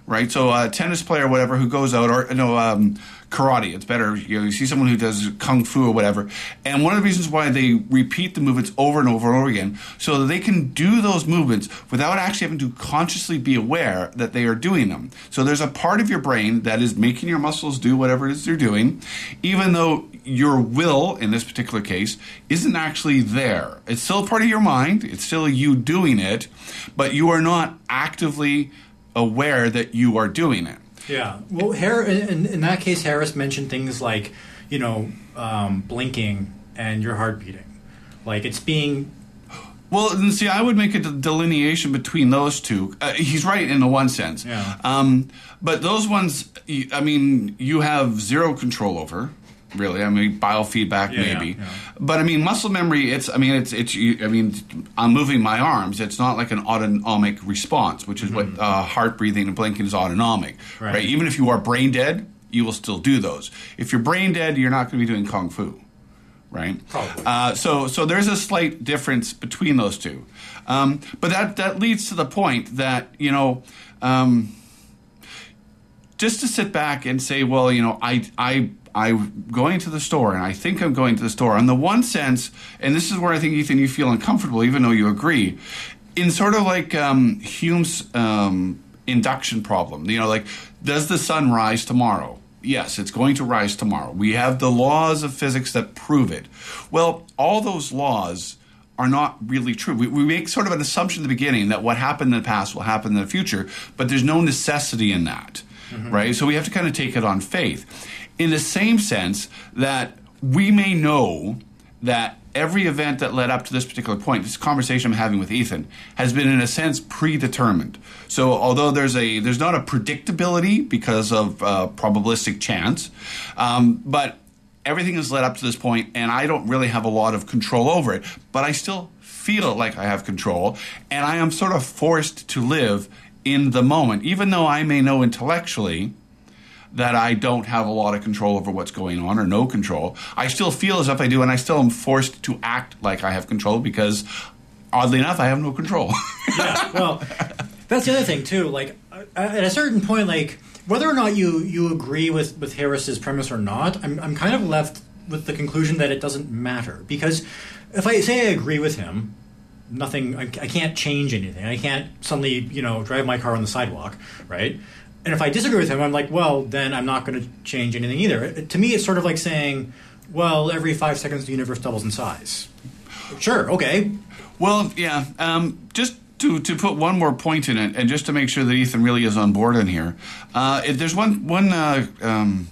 right? So a tennis player or whatever who goes out, or no, um, karate, it's better. You know, you see someone who does kung fu or whatever, and one of the reasons why they repeat the movements over and over and over again, so that they can do those movements without actually having to consciously be aware that they are doing them. So there's a part of your brain that is making your muscles do whatever it is they're doing, even though your will, in this particular case, isn't actually there. It's still part of your mind. It's still you doing it, but you are not actively aware that you are doing it. Yeah. Well, Har- in, in that case, Harris mentioned things like, you know, um, blinking and your heart beating. Like, it's being... Well, and see, I would make a d- delineation between those two. Uh, he's right in the one sense. Yeah. Um, but those ones, y- I mean, you have zero control over. Really, I mean, biofeedback Yeah, maybe, yeah, yeah. but I mean, muscle memory. It's, I mean, it's, it's. you- I mean, I'm moving my arms. It's not like an autonomic response, which is what uh, heart breathing and blinking is autonomic, Right. right? Even if you are brain dead, you will still do those. If you're brain dead, you're not going to be doing kung fu, right? Probably. Uh, so, so there's a slight difference between those two, um, but that that leads to the point that you know. Um, just to sit back and say, well, you know, I, I, I'm going to the store, and I think I'm going to the store. In the one sense, and this is where I think, Ethan, you feel uncomfortable, even though you agree, in sort of like um, Hume's um, induction problem. You know, like, does the sun rise tomorrow? Yes, it's going to rise tomorrow. We have the laws of physics that prove it. Well, all those laws are not really true. We, we make sort of an assumption at the beginning that what happened in the past will happen in the future, but there's no necessity in that. Mm-hmm. Right? So we have to kind of take it on faith. In the same sense that we may know that every event that led up to this particular point, this conversation I'm having with Ethan, has been in a sense predetermined. So although there's a there's not a predictability because of uh, probabilistic chance, um, but everything has led up to this point, and I don't really have a lot of control over it, but I still feel like I have control, and I am sort of forced to live in the moment, even though I may know intellectually that I don't have a lot of control over what's going on, or no control. I still feel as if I do, and I still am forced to act like I have control because, oddly enough, I have no control. Yeah, well, that's the other thing, too. Like, at a certain point, like, whether or not you, you agree with, with Harris's premise or not, I'm, I'm kind of left with the conclusion that it doesn't matter. Because if I say I agree with him, nothing, I, I can't change anything. I can't suddenly, you know, drive my car on the sidewalk, right? And if I disagree with him, I'm like, well, then I'm not going to change anything either. It, to me, it's sort of like saying, well, every five seconds the universe doubles in size. Sure, okay. Well, yeah, um, just to, to put one more point in it, and just to make sure that Ethan really is on board in here, uh, if there's one, one uh, um,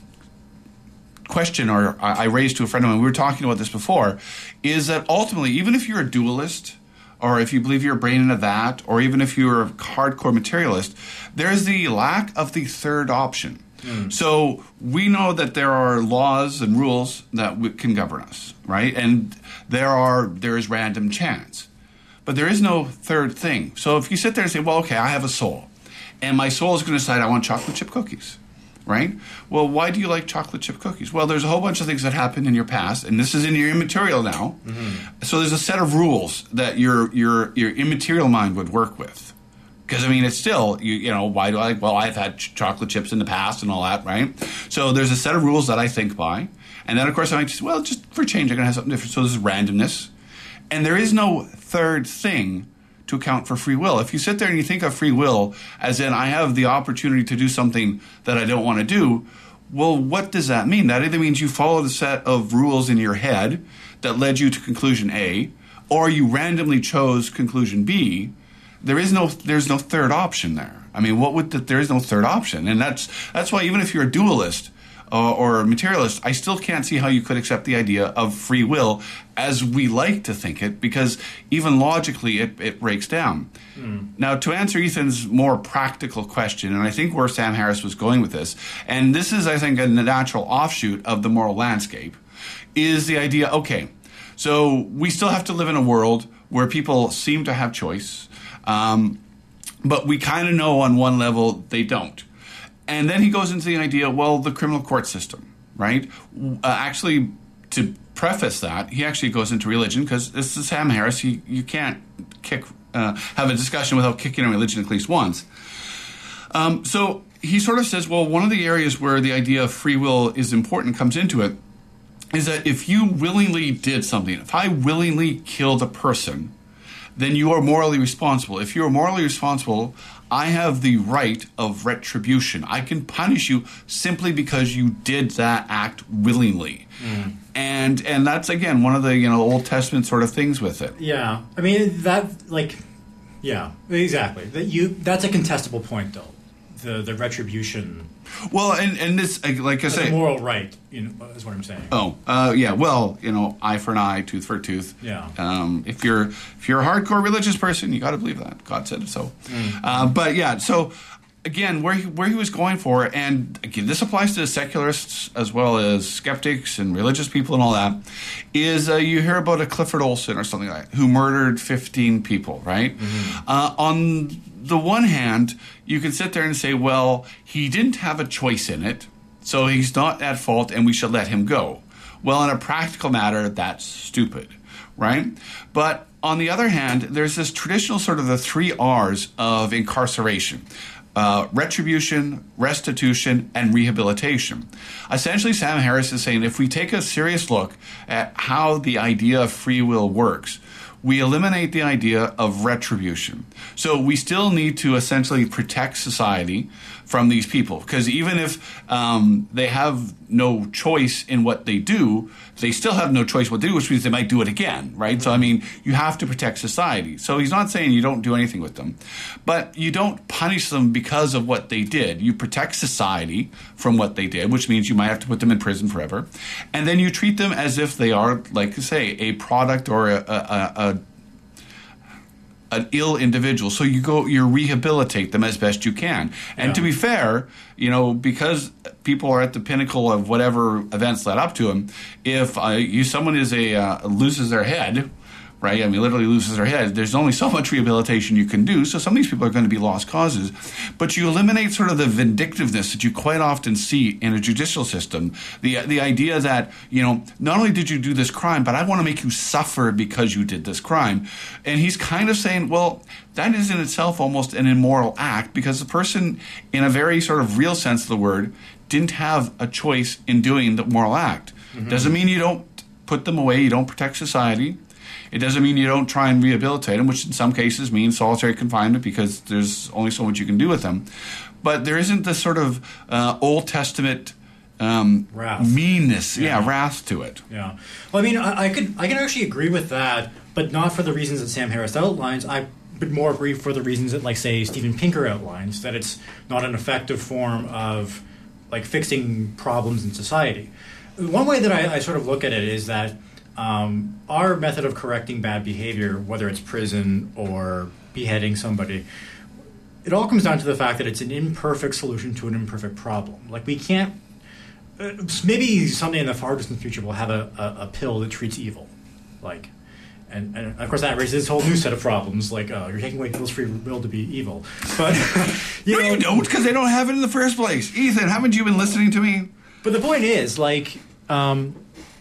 question or I, I raised to a friend of mine, we were talking about this before, is that ultimately, even if you're a dualist, or if you believe you're a brain in a vat, or even if you're a hardcore materialist, there's the lack of the third option. Mm. So we know that there are laws and rules that w- can govern us, right? And there are there is random chance. But there is no third thing. So if you sit there and say, well, okay, I have a soul, and my soul is going to decide I want chocolate chip cookies, right? Well, why do you like chocolate chip cookies? Well, there's a whole bunch of things that happened in your past, and this is in your immaterial now. Mm-hmm. So there's a set of rules that your your your immaterial mind would work with. Because, I mean, it's still, you, you know, why do I, well, I've had ch- chocolate chips in the past and all that, right? So there's a set of rules that I think by. And then, of course, I might just, well, just for change, I'm going to have something different. So this is randomness. And there is no third thing to account for free will. If you sit there and you think of free will as in I have the opportunity to do something that I don't want to do, well, what does that mean? That either means you follow the set of rules in your head that led you to conclusion A, or you randomly chose conclusion B. There is no, there's no third option there. I mean, what would the, there is no third option, and that's that's why even if you're a dualist uh, or a materialist, I still can't see how you could accept the idea of free will as we like to think it, because even logically it, it breaks down. Mm. Now, to answer Ethan's more practical question, and I think where Sam Harris was going with this, and this is, I think, a natural offshoot of the moral landscape, is the idea, okay, so we still have to live in a world where people seem to have choice, um, but we kind of know on one level they don't. And then he goes into the idea, well, the criminal court system, right? Uh, actually, to preface that, he actually goes into religion, because this is Sam Harris. He, you can't kick, uh, have a discussion without kicking a religion at least once. Um, so he sort of says, well, one of the areas where the idea of free will is important comes into it is that if you willingly did something, if I willingly killed a person, then you are morally responsible. If you are morally responsible, I have the right of retribution. I can punish you simply because you did that act willingly. Mm. And and that's, again, one of the, you know, Old Testament sort of things with it. Yeah. I mean, that, like, yeah, exactly. That you That's a contestable point, though. The the retribution. Well, and, and this, like I say... The moral right, you know, is what I'm saying. Oh, uh, yeah, well, you know, eye for an eye, tooth for a tooth. Yeah. Um, if you're if you're a hardcore religious person, you got to believe that. God said it so. Mm. Uh, but, yeah, so, again, where he, where he was going for, and, again, this applies to secularists as well as skeptics and religious people and all that, is uh, you hear about a Clifford Olson or something like that, who murdered fifteen people, right? Mm-hmm. Uh, on the one hand, you can sit there and say, well, he didn't have a choice in it, so he's not at fault and we should let him go. Well, in a practical matter, that's stupid, right? But on the other hand, there's this traditional sort of the three R's of incarceration. Uh, retribution, restitution, and rehabilitation. Essentially, Sam Harris is saying if we take a serious look at how the idea of free will works, we eliminate the idea of retribution. So we still need to essentially protect society from these people, because even if um, they have no choice in what they do, they still have no choice what to do, which means they might do it again, right? Mm-hmm. So, I mean, you have to protect society. So he's not saying you don't do anything with them, but you don't punish them because of what they did. You protect society from what they did, which means you might have to put them in prison forever. And then you treat them as if they are, like I say, a product or a, a, a an ill individual. So you go, you rehabilitate them as best you can. And yeah. to be fair, you know, because people are at the pinnacle of whatever events led up to them, if uh, you someone is a uh, loses their head, right? I mean, literally loses their head. There's only so much rehabilitation you can do. So some of these people are going to be lost causes. But you eliminate sort of the vindictiveness that you quite often see in a judicial system. The the idea that, you know, not only did you do this crime, but I want to make you suffer because you did this crime. And he's kind of saying, well, that is in itself almost an immoral act, because the person, in a very sort of real sense of the word, didn't have a choice in doing the moral act. Mm-hmm. Doesn't mean you don't put them away, you don't protect society. It doesn't mean you don't try and rehabilitate them, which in some cases means solitary confinement, because there's only so much you can do with them. But there isn't this sort of uh, Old Testament um, meanness, yeah. yeah, wrath to it. Yeah. Well, I mean, I, I could I can actually agree with that, but not for the reasons that Sam Harris outlines. I would more agree for the reasons that, like, say, Steven Pinker outlines, that it's not an effective form of, like, fixing problems in society. One way that I, I sort of look at it is that Um, our method of correcting bad behavior, whether it's prison or beheading somebody, it all comes down to the fact that it's an imperfect solution to an imperfect problem. Like, we can't uh, maybe someday in the far distant future we'll have a, a, a pill that treats evil, like, and, and of course that raises this whole new set of problems, like, uh, you're taking away people's free will to be evil. But you no, know, you don't, because they don't have it in the first place. Ethan, haven't you been listening to me? But the point is, like, um,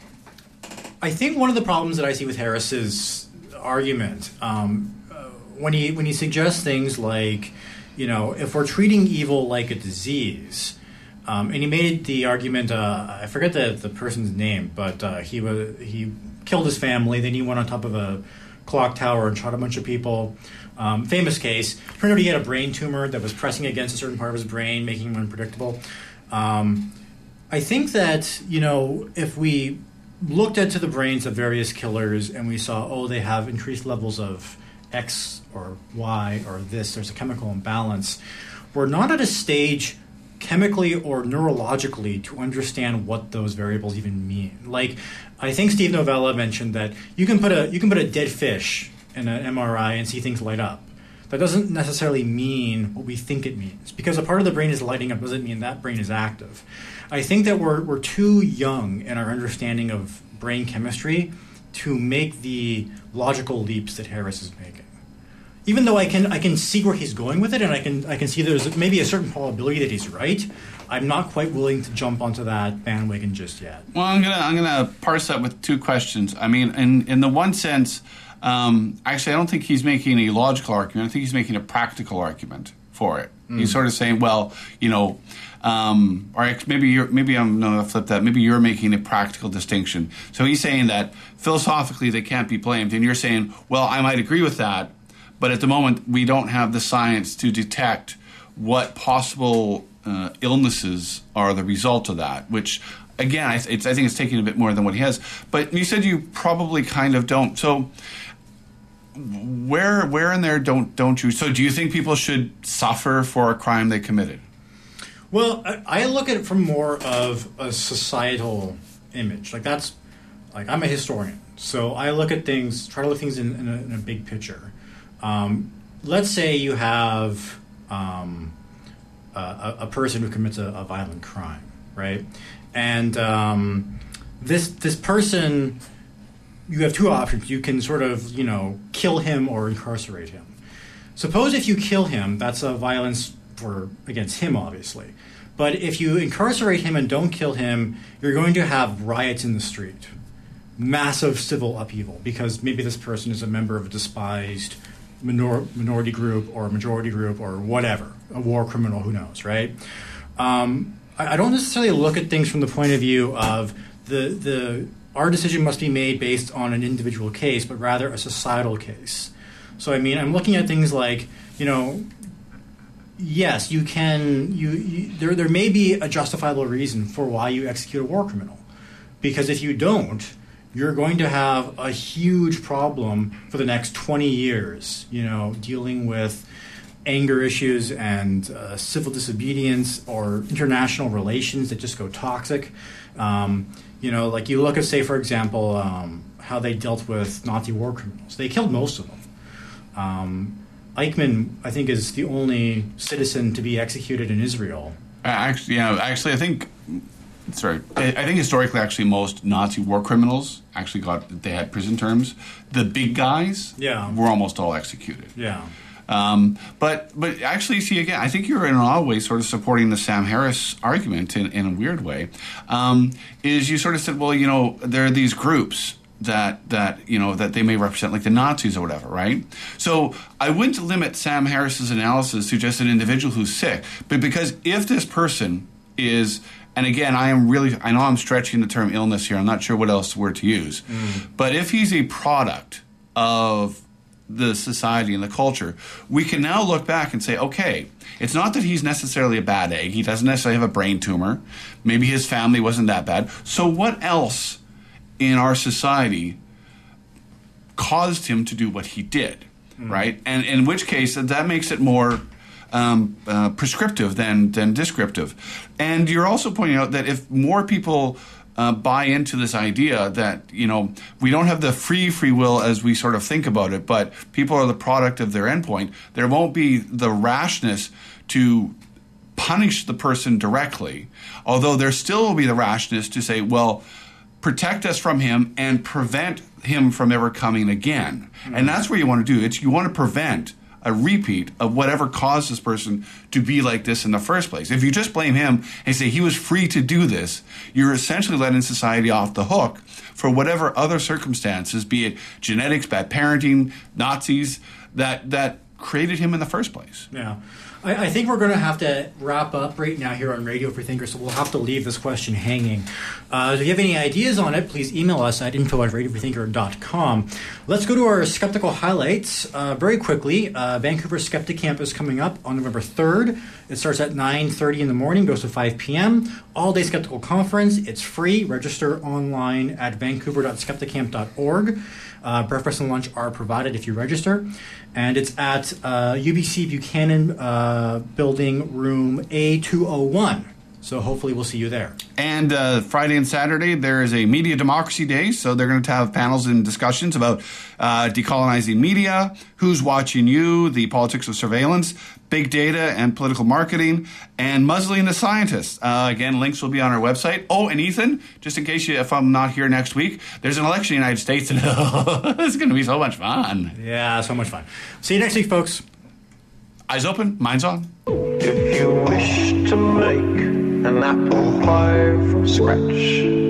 I think one of the problems that I see with Harris's argument, um, uh, when he when he suggests things like, you know, if we're treating evil like a disease, um, and he made the argument, uh, I forget the the person's name, but uh, he was he killed his family, then he went on top of a clock tower and shot a bunch of people. Um, famous case. Turned out he had a brain tumor that was pressing against a certain part of his brain, making him unpredictable. Um, I think that, you know, if we looked into the brains of various killers and we saw, oh, they have increased levels of X or Y or this, there's a chemical imbalance, we're not at a stage chemically or neurologically to understand what those variables even mean. Like, I think Steve Novella mentioned that you can put a you can put a dead fish in an M R I and see things light up. That doesn't necessarily mean what we think it means. Because a part of the brain is lighting up doesn't mean that brain is active. I think that we're we're too young in our understanding of brain chemistry to make the logical leaps that Harris is making. Even though I can I can see where he's going with it, and I can I can see there's maybe a certain probability that he's right, I'm not quite willing to jump onto that bandwagon just yet. Well, I'm gonna I'm gonna parse that with two questions. I mean, in in the one sense, um, actually, I don't think he's making a logical argument. I think he's making a practical argument for it. Mm. He's sort of saying, well, you know, um, or maybe you're, maybe I'm no, I'll flip that. Maybe you're making a practical distinction. So he's saying that philosophically they can't be blamed, and you're saying, well, I might agree with that, but at the moment we don't have the science to detect what possible uh, illnesses are the result of that. Which, again, I, it's, I think it's taking a bit more than what he has. But you said you probably kind of don't. So. Where, where in there don't don't you? So, do you think people should suffer for a crime they committed? Well, I, I look at it from more of a societal image. Like that's, like I'm a historian, so I look at things, try to look at things in, in, a, in a big picture. Um, let's say you have um, a, a person who commits a, a violent crime, right? And um, this this person. You have two options. You can sort of, you know, kill him or incarcerate him. Suppose if you kill him, that's a violence for against him, obviously. But if you incarcerate him and don't kill him, you're going to have riots in the street, massive civil upheaval, because maybe this person is a member of a despised minor- minority group or a majority group or whatever, a war criminal, who knows, right? Um, I, I don't necessarily look at things from the point of view of the the... Our decision must be made based on an individual case, but rather a societal case. So, I mean, I'm looking at things like, you know, yes, you can, you, you there there may be a justifiable reason for why you execute a war criminal. Because if you don't, you're going to have a huge problem for the next twenty years, you know, dealing with anger issues and uh, civil disobedience or international relations that just go toxic. Um, You know, like you look at, say, for example, um, how they dealt with Nazi war criminals. They killed most of them. Um, Eichmann, I think, is the only citizen to be executed in Israel. Uh, actually, yeah, actually, I think, sorry, I, I think historically, actually, most Nazi war criminals actually got, they had prison terms. The big guys yeah. were almost all executed. Yeah. Um, but but actually, see, again, I think you're in a lot of ways sort of supporting the Sam Harris argument in, in a weird way, um, is you sort of said, well, you know, there are these groups that, that, you know, that they may represent, like the Nazis or whatever, right? So I wouldn't limit Sam Harris's analysis to just an individual who's sick, but because if this person is, and again, I am really, I know I'm stretching the term illness here, I'm not sure what else word to use, mm. but if he's a product of the society and the culture, we can now look back and say, okay, it's not that he's necessarily a bad egg. He doesn't necessarily have a brain tumor. Maybe his family wasn't that bad. So what else in our society caused him to do what he did, mm. right? And in which case, that makes it more um, uh, prescriptive than, than descriptive. And you're also pointing out that if more people Uh, buy into this idea that, you know, we don't have the free free will as we sort of think about it, but people are the product of their endpoint, there won't be the rashness to punish the person directly, although there still will be the rashness to say, well, protect us from him and prevent him from ever coming again. Mm-hmm. And that's what you want to do. It's you want to prevent a repeat of whatever caused this person to be like this in the first place. If you just blame him and say he was free to do this, you're essentially letting society off the hook for whatever other circumstances, be it genetics, bad parenting, Nazis, that that created him in the first place. Yeah. I, I think we're going to have to wrap up right now here on Radio Free Thinker, so we'll have to leave this question hanging. Uh, if you have any ideas on it, please email us at info at radio free thinker dot com. Let's go to our skeptical highlights uh, very quickly. Uh, Vancouver Skeptic Camp is coming up on November third. It starts at nine thirty in the morning, goes to five p.m. All-day skeptical conference. It's free. Register online at vancouver dot skeptic camp dot org. Uh, breakfast and lunch are provided if you register. And it's at uh, U B C Buchanan uh, Building, room A two oh one. So hopefully we'll see you there. And uh, Friday and Saturday, there is a Media Democracy Day. So they're going to have panels and discussions about uh, decolonizing media, who's watching you, the politics of surveillance, big data and political marketing, and muzzling the scientists. Uh, again, links will be on our website. Oh, and Ethan, just in case you, if I'm not here next week, there's an election in the United States, and it's going to be so much fun. Yeah, so much fun. See you next week, folks. Eyes open, minds on. If you wish to make an apple pie from scratch,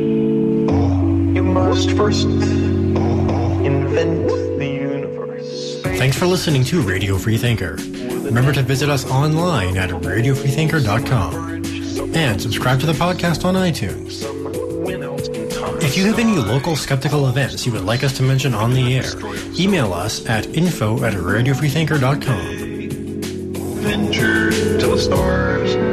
you must first invent the universe. Thanks for listening to Radio Free Thinker. Remember to visit us online at radio free thinker dot com and subscribe to the podcast on iTunes. If you have any local skeptical events you would like us to mention on the air, email us at info at radio free thinker dot com. Venture to the stars.